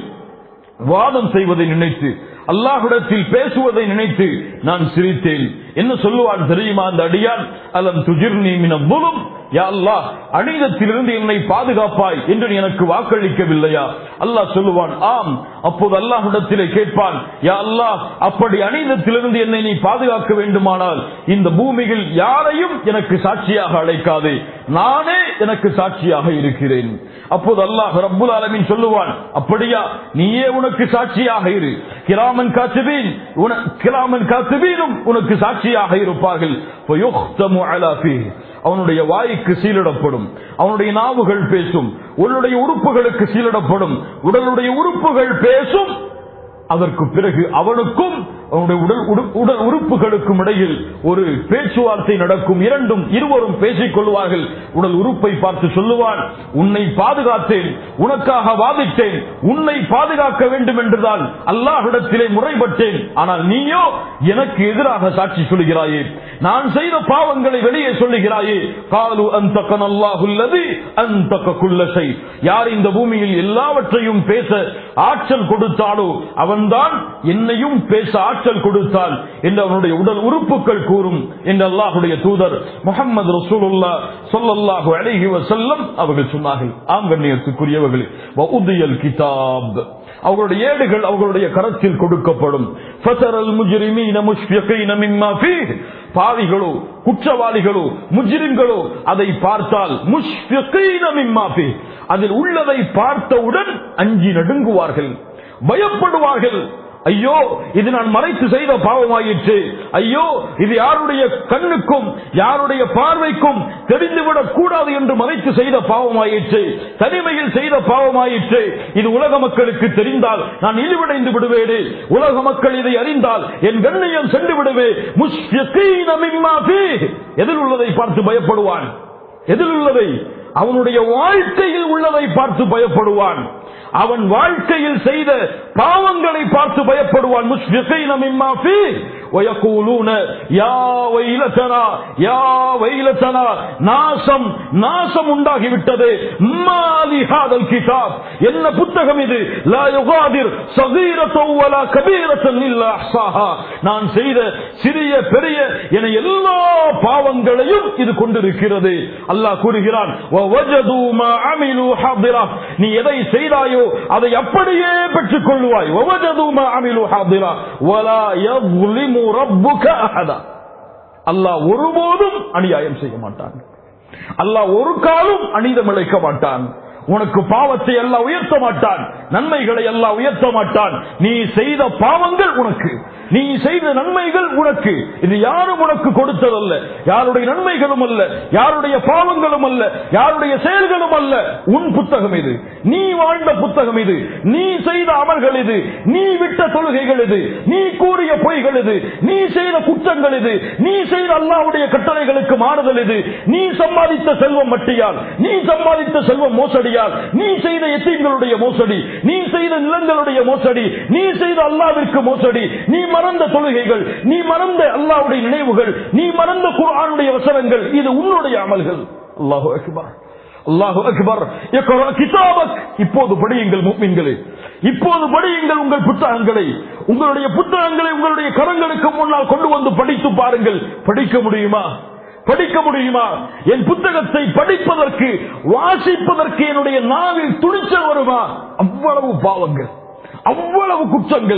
வாதம் செய்வதை நினைத்து, அல்லாஹ்விடத்தில் பேசுவதை நினைத்து நான் சிரித்தேன். என்ன சொல்லுவான் தெரியுமா அந்த அடியான்? அலம் துஜிர்னி மினல் ظுல்ம், யா அல்லாஹ் அநீதத்திலிருந்து என்னை பாதுகாப்பாய் என்று நீ எனக்கு வாக்களிக்கவில்லையா? அல்லாஹ் சொல்லுவான், ஆம். அப்போது அல்லாஹ்விடத்திலே கேட்பான், யா அல்லாஹ் அப்படி அநீதத்திலிருந்து என்னை நீ பாதுகாக்க வேண்டுமானால் இந்த பூமியில் யாரையும் எனக்கு சாட்சியாக அழைக்காதே, நானே எனக்கு சாட்சியாக இருக்கிறேன். அப்போது அல்லாஹ் ரப்புல் ஆலமீன் சொல்லுவான், அப்படியா, நீயே உனக்கு சாட்சியாக இரு. கிராமன் காத்திபீன், கிராமன் காத்திபீனும் உனக்கு சாட்சியாக இருப்பார்கள். ஃபயுக்தமு அலா ஃபீஹ், அவனுடைய வாய்க்கு சீலிடப்படும், அவனுடைய நாவுகள் பேசும், உன்னுடைய உறுப்புகளுக்கு சீலிடப்படும், உடலுடைய உறுப்புகள் பேசும். அதற்கு பிறகு அவனுக்கும் அவனுடைய உடல் உறுப்புகளுக்கும் இடையில் ஒரு பேச்சுவார்த்தை நடக்கும். இருவரும் பேசிக் கொள்வார்கள். உடல் உறுப்பை பார்த்து சொல்லுவான், உன்னை பாதுகாத்தேன், உனக்காக வாதிட்டேன், உன்னை பாதுகாக்க வேண்டும் என்றுதான் அல்லாஹ்விடத்திலே முறைப்பட்டேன். ஆனால் நீயோ எனக்கு எதிராக சாட்சி சொல்கிறாயே, நான் செய்த பாவங்களை வெளியே சொல்லுகிறாயே. காலு அன்தகன அல்லாஹுல்லதி அன்தக குல்ல ஷை, யார் இந்த பூமியில் எல்லாவற்றையும் பேச ஆற்றல் கொடுத்தாலோ அவன்தான் என்னையும் பேச ஆற்றல் கொடுத்தான் என்று அவனுடைய உடல் உறுப்புகள் கூறும் என்று அல்லாஹ்வுடைய தூதர் முஹம்மது ரசூலுல்லாஹ் ஸல்லல்லாஹு அலைஹி வஸல்லம் அவர்கள் சொன்னார்கள். ஆம் கண்ணியத்துக்குரியவர்களே, வஉதியல் கிதாப், அவர்களுடைய ஏடுகள் அவர்களுடைய கரத்தில் கொடுக்கப்படும். ஃபதரல் முஜ்ரிமீன முஷ்ஃபிகீன மிம்மா ஃபீஹ், பாவிகளோ குற்றவாளிகளோ முஜ்ரிம்களோ அதை பார்த்தால் முஷ்ஃபிகீன மிம்மா ஃபீஹ், அதில் உள்ளதை பார்த்தவுடன் அஞ்சி நடுங்குவார்கள், பயப்படுவார்கள். ஐயோ, இது நான் மறைத்து செய்த பாவமாயிற்று, ஐயோ இது யாருடைய கண்ணுக்கும் யாருடைய பார்வைக்கும் தெரிந்துவிடக் கூடாது என்று மறைத்து செய்த பாவமாயிற்று, தனிமையில் செய்த பாவமாயிற்று, இது உலக மக்களுக்கு தெரிந்தால் நான் இழிவடைந்து விடுவேனே, உலக மக்கள் இதை அறிந்தால் என் கண்ணியம் சென்று விடுவே. முஷ்ஃபிகீன மிம்மா ஃபீஹ், எதில் உள்ளதை பார்த்து பயப்படுவான், எதில் உள்ளதை, அவனுடைய வாழ்க்கையில் உள்ளதை பார்த்து பயப்படுவான், அவன் வாழ்க்கையில் செய்த பாவங்களை பார்த்து பயப்படுவான். முஷ்ஃபிகீன மிம்மா ஃபீஹ் வயகூலூன யா வைலதனா யா வைலதனா, நாசம் நாசம் உண்டாகிவிட்டது. மாலி ஹாதல் கிதாப், என்ன புத்தகம் இது? லா யுகாதிர் ஸகீரத்தன் வலா கபீரத்தன் இல்லா அஹ்ஸாஹா, நான் செய்த சிறிய பெரிய என எல்லா பாவங்களையும் இது கொண்டிருக்கிறது. அல்லாஹ் கூறுகிறான், வவஜது மா அமிலு ஹாதிரா, நீ எதை செய்தாயோ அதை அப்படியே பெற்றுக் கொள்வாய். வவஜது மா அமிலு ஹாதிரா வலா யظ்லிமு ரப்புக அஹதா, அல்லாஹ் ஒருபோதும் அநியாயம் செய்ய மாட்டான், அல்லாஹ் ஒரு காலும் அநீதம் இழைக்க மாட்டான். உனக்கு பாவத்தை எல்லாம் உயர்த்த மாட்டான், நன்மைகளை எல்லாம் உயர்த்த மாட்டான். நீ செய்த பாவங்கள் உனக்கு, நீ செய்த நன்மைகள் உனக்கு. இது யாரும் உனக்கு கொடுத்ததல்ல, யாருடைய நன்மைகளும் அல்ல, யாருடைய பாவங்களும் அல்ல, யாருடைய செயல்களும் அல்ல. உன் புத்தகம் இது, நீ வாழ்ந்த புத்தகம் இது, நீ செய்த அமல்கள் இது, நீ விட்ட தொழுகைகள் இது, நீ கூறிய பொய்கள் இது, நீ செய்த குற்றங்கள் இது, நீ செய்த அல்லாஹ்வுடைய கட்டளைகளுக்கு மாறுதல் இது, நீ சம்பாதித்த செல்வம் மட்டியால், நீ சம்பாதித்த செல்வம் மோசடி, நீ செய்த எத்தீம்களுடைய மோசடி, நீ செய்த நிலங்களுடைய மோசடி, நீ செய்த அல்லாஹ்விற்கு மோசடி, நீ மறந்த தொழுகைகள், நீ மறந்த அல்லாஹ்வுடைய நினைவுகள், நீ மறந்த குர்ஆனுடைய வசனங்கள், இது உன்னுடைய அமல்கள். அல்லாஹு அக்பர், அல்லாஹு அக்பர். இக்ரா கிதாபக், இப்போது படியுங்கள் முஃமின்களே, இப்போது படியுங்கள் உங்கள் புத்தகங்களை, உங்களுடைய புத்தகங்களை உங்களுடைய கரங்களுக்கு முன்னால் கொண்டு வந்து படித்து பாருங்கள். படிக்க முடியுமா? படிக்க முடியுமா? என் புத்தகத்தை படிப்பதற்கு வாசிப்பதற்கு என்னுடைய நாவில் துணிச்சல் வருமா? அவ்வளவு பாவங்கள், அவ்வளவு குற்றங்கள்,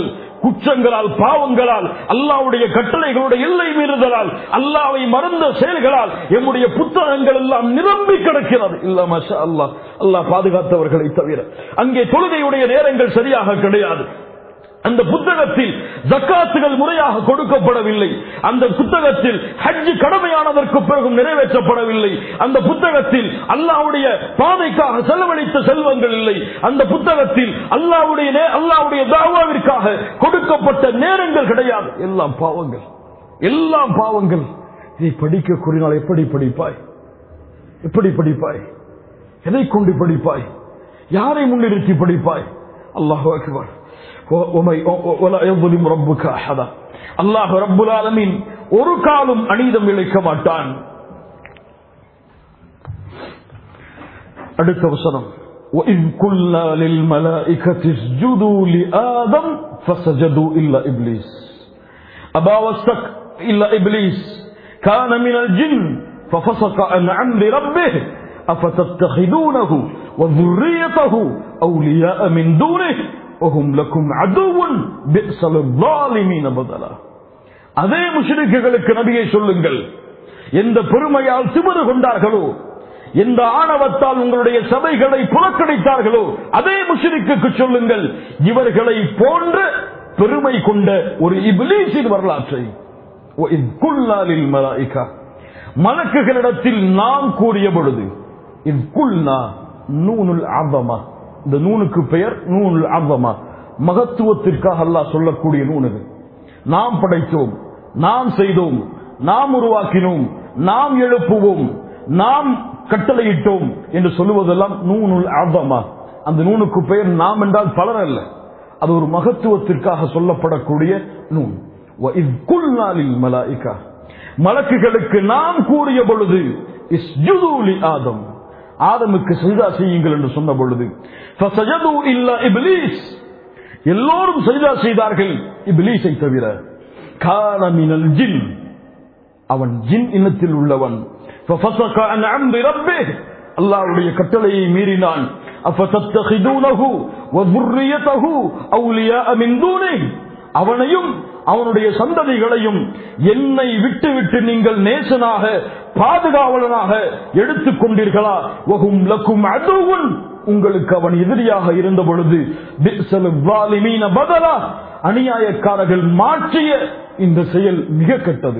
குற்றங்களால், பாவங்களால், அல்லாஹ்வுடைய கட்டளைகளுடைய எல்லை மீறுதலால், அல்லாஹ்வை மறந்த செயல்களால் எம்முடைய புத்தகங்கள் எல்லாம் நிரம்பி கிடக்கிறது. இல்ல மாஷா அல்லாஹ், அல்லாஹ் பாதுகாத்தவர்களை தவிர. அங்கே தொழுகையுடைய நேரங்கள் சரியாக கிடையாது. அந்த புத்தகத்தில் ஜக்காத்துகள் முறையாக கொடுக்கப்படவில்லை. அந்த புத்தகத்தில் ஹஜ் கடமையானதற்கு பிறகும் நிறைவேற்றப்படவில்லை. அந்த புத்தகத்தில் அல்லாஹ்வுடைய பாதைக்காக செலவழித்த செல்வங்கள் இல்லை. அந்த புத்தகத்தில் அல்லாஹ்வுடைய தாவாவிற்காக கொடுக்கப்பட்ட நேரங்கள் கிடையாது. எல்லாம் பாவங்கள், எல்லாம் பாவங்கள். இதை படிக்க கூறினால் எப்படி படிப்பாய்? எப்படி படிப்பாய்? எதை கொண்டு படிப்பாய்? யாரை முன்னிறுத்தி படிப்பாய்? அல்லாஹு அக்பர். அல்லாஹ் ரப்புல் ஆலமீன் ஒரு காலம் அநீதம் இழைக்க மாட்டான். அடுத்த வசனம், وَإِذْ قُلْنَا لِلْمَلَائِكَةِ اسْجُدُوا لِآدَمَ فَسَجَدُوا إِلَّا إِبْلِيسَ أَبَى وَاسْتَكْبَرَ إِلَّا إِبْلِيسَ كَانَ مِنَ الْجِنِّ فَفَسَقَ عَنْ أَمْرِ رَبِّهِ أَفَتَتَّخِذُونَهُ وَذُرِّيَّتَهُ أَوْلِيَاءَ مِنْ دُونِهِ وَهُمْ لَكُمْ عَدُوٌّ بِئْسَ لِلظَّالِمِينَ بَدَلًا. அதே முஷ்ரிக்குகளுக்கு நபியே சொல்லுங்கள், எந்த பெருமையால் திமிரு கொண்டார்களோ, எந்த ஆணவத்தால் உங்களுடைய சபைகளை புறக்கணித்தார்களோ, அதே முஷ்ரிக்குக்கு சொல்லுங்கள், இவர்களை போன்ற பெருமை கொண்ட ஒரு இப்லீஸின் வரலாற்றை. وَإِذْ قُلْنَا لِلْمَلَائِكَةِ மலக்குகளிடத்தில் நாம் கூறிய பொழுது, إِذْ قُلْنَا நூனுல் அஸமா, இந்த நூனுக்கு பெயர் நூனுல் அஸமா, மகத்துவத்திற்காக அல்லாஹ் சொல்லக்கூடிய நூன். நாம் படைத்தோம், நாம் செய்தோம், நாம் உருவாக்கினோம், நாம் எழுப்புவோம், நாம் கட்டளையிட்டோம் என்று சொல்லுவதெல்லாம் நூனுல் அஸமா. அந்த நூனுக்கு பெயர் நாம் என்றால் பலர் அல்ல, அது ஒரு மகத்துவத்திற்காக சொல்லப்படக்கூடிய நூன். وَإِذْ قُلْنَا لِلْمَلَائِكَةِ மலக்குகளுக்கு நாம் கூறிய பொழுது, இஸ்ஜுது லிஆதம், ஆதமுக்கு சஜ்தா செய்யுங்கள் என்று சொன்ன பொழுது, فَسَجَدُوا إِلَّا إِبْلِيسَ எல்லோரும் சஜ்தா செய்தார்கள், இப்லீஸை தவிர. كَانَ مِنَ الْجِنِّ அவன் ஜின் இனத்தில் உள்ளவன். فَفَسَقَ عَنْ أَمْرِ رَبِّهِ அல்லாஹ்வுடைய கட்டளையை மீறினான். أَفَتَتَّخِذُونَهُ وَذُرِّيَّتَهُ أَوْلِيَاءَ مِنْ دُونِهِ அவனையும் அவனுடைய சந்ததிகளையும் என்னை விட்டுவிட்டு நீங்கள் நேசனாக, பாதுகாவலனாக எடுத்துக் கொண்டீர்களா? வஹும் லக்கும் அதுவுன் உங்களுக்கு அவன் எதிரியாக இருந்த பொழுது, பிஸல் ஸாலிமீன பதலா அநியாயக்காரர்கள் மாற்றிய இந்த செயல் மிக கெட்டது.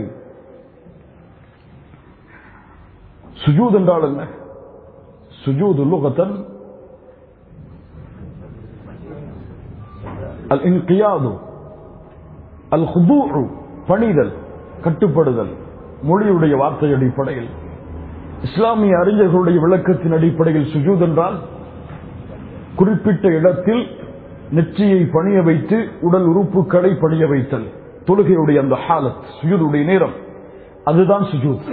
சுஜூத் என்றால் என்ன? சுஜூத் லுகத்தன் அல் இன்கியாது, அல் ஹுதூஉ பணிதல், கட்டுப்படுதல். மொழியுடைய வார்த்தை அடிப்படையில், இஸ்லாமிய அறிஞர்களுடைய விளக்கத்தின் அடிப்படையில் சுஜூத் என்றால் குறிப்பிட்ட இடத்தில் நெற்றியை பணிய வைத்து உடல் உறுப்புகளை பணிய வைத்தல். தொழுகையுடைய அந்த ஹாலத், சுஜூதுடைய நேரம், அதுதான் சுஜூத்.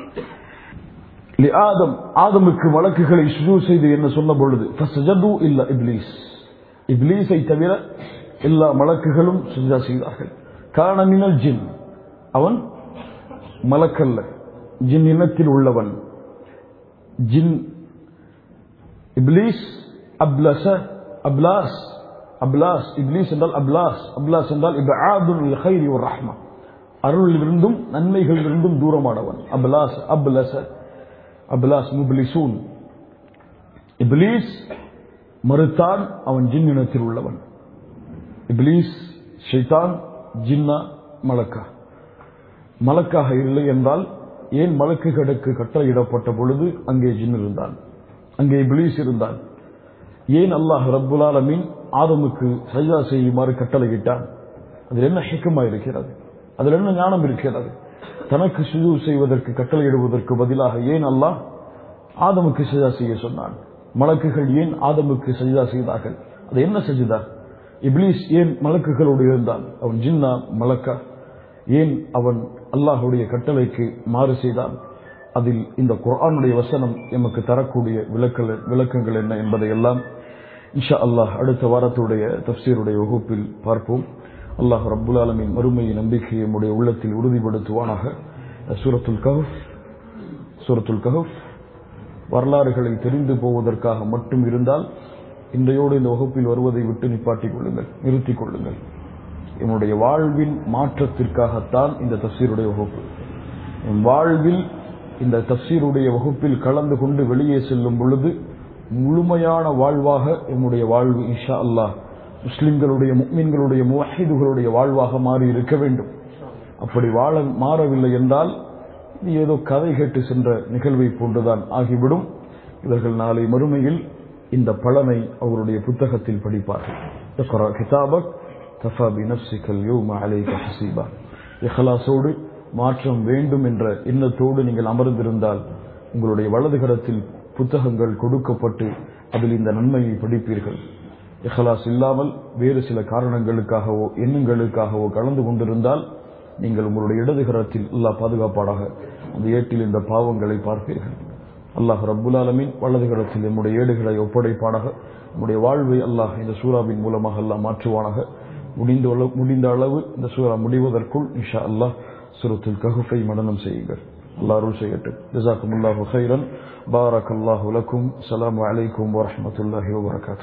ஆதமுக்கு மலக்குகளை சுஜூத் செய்து என்ன சொன்ன பொழுது, ஃபஸஜது இல்லா இப்லீஸ், இப்லீஸை தவிர எல்லா மலக்குகளும் சஜ்தா செய்தார்கள். கான மினல் ஜின், அவன் மலக்கல்ல, ஜின் இனத்தில் உள்ளவன். ஜின் இப்லீஸ் அப்லஸ, அப்லாஸ், அப்லாஸ், இப்லீஸ் என்றால் அப்லாஸ், அப்லாஸ் என்றால் இப்ஆதுல் கைரி வர் ரஹ்மா, அருளிலிருந்தும் நன்மைகளிலிருந்தும் தூரமானவன். Applause, அப்லஸ, applause முப்லிசூன். இப்லீஸ் மறுத்தான், அவன் ஜின் இனத்தில் உள்ளவன். இப்லீஸ் ஷைத்தான் ஜின்னா மலக்கா? மலக்காக இல்லை என்றால் ஏன் மலக்குகளுக்கு கட்டளையிடப்பட்ட பொழுது அங்கே ஜின் இருந்தான், அங்கே இப்லீஸ் இருந்தான்? ஏன் அல்லாஹ் ரப்புல் ஆலமீன் ஆதமுக்கு சஜ்தா செய்யுமாறு கட்டளையிட்டான்? அதில் என்ன ஹிக்மா இருக்கிறது? அதில் என்ன ஞானம் இருக்கிறது? தனக்கு சுஜூத் செய்வதற்கு கட்டளையிடுவதற்கு பதிலாக ஏன் அல்லாஹ் ஆதமுக்கு சஜ்தா செய்ய சொன்னான்? மலக்குகள் ஏன் ஆதமுக்கு சஜ்தா செய்தார்கள்? அது என்ன சஜ்தா? இப்லீஸ் ஏன் மலக்குகளோடு இருந்தான்? அவன் ஜின்னா மலக்கா? ஏன் அவன் அல்லாஹுடைய கட்டளைக்கு மாறு செய்தான்? அதில் இந்த குர்ஆனுடைய வசனம் எமக்கு தரக்கூடிய விளக்கங்கள் என்ன என்பதை எல்லாம் இன்ஷா அல்லாஹ் அடுத்த வாரத்துடைய தஃப்சீருடைய வகுப்பில் பார்ப்போம். அல்லாஹ் ரப்புல் ஆலமீன் மறுமை நம்பிக்கையை நம்முடைய உள்ளத்தில் உறுதிப்படுத்துவானாக. சூரத்துல் கஹஃப் வரலாறுகளை தெரிந்து போவதற்காக மட்டும் இருந்தால் இன்றையோடு இந்த வகுப்பில் வருவதை விட்டு நிறுத்திக் கொள்ளுங்கள். என்னுடைய வாழ்வின் மாற்றத்திற்காகத்தான் இந்த தஃசீருடைய வகுப்பு. என் வாழ்வில் இந்த தஃசீருடைய வகுப்பில் கலந்து கொண்டு வெளியே செல்லும் பொழுது முழுமையான வாழ்வாக என்னுடைய வாழ்வு இன்ஷா அல்லாஹ் முஸ்லிம்களுடைய முஃமின்களுடைய முவஹிதுகளுடைய வாழ்வாக மாறி இருக்க வேண்டும். அப்படி மாறவில்லை என்றால் இது ஏதோ கதை கேட்டு சென்ற நிகழ்வை போன்றுதான் ஆகிவிடும். இவர்கள் நாளை மறுமையில் இந்த பலனை அவருடைய புத்தகத்தில் படிப்பார்கள். இக்ரா கிதாபக் கஃபா பினஃப்ஸிக அல்யௌம அலைக ஹஸீபா. இஹ்லாஸோடு மாற்றம் வேண்டும் என்ற எண்ணத்தோடு நீங்கள் அமர்ந்திருந்தால் உங்களுடைய வலது கரத்தில் புத்தகங்கள் கொடுக்கப்பட்டு அதில் இந்த நன்மையை படிப்பீர்கள். இஹ்லாஸ் இல்லாமல் வேறு சில காரணங்களுக்காகவோ எண்ணங்களுக்காகவோ கலந்து கொண்டிருந்தால் நீங்கள் உங்களுடைய இடது கரத்தில் அல்லாஹ் பாதுகாப்பாடாக அந்த ஏட்டில் இந்த பாவங்களை பார்ப்பீர்கள். அல்லாஹ் ரப்புல் ஆலமீன் வலது கரத்தில் நம்முடைய ஏடுகளை ஒப்படைப்பானாக. நம்முடைய வாழ்வை அல்லாஹ் இந்த சூராவின் மூலமாக அல்லாஹ் மாற்றுவானாக. முடிந்த அளவு இந்த சூரா முடிவதற்குள் இன்ஷா அல்லாஹ் சூரத்துல் கஹ்ஃபை மனனம் செய்யுங்கள். அல்லாஹ் அருள் செய்யட்டும். ஜஸாக்குமுல்லாஹு கைரன். பாரக்கல்லாஹு லக்கும். அஸ்ஸலாமு அலைக்கும் வரஹ்மத்துல்லாஹி வபரகாத்துஹு.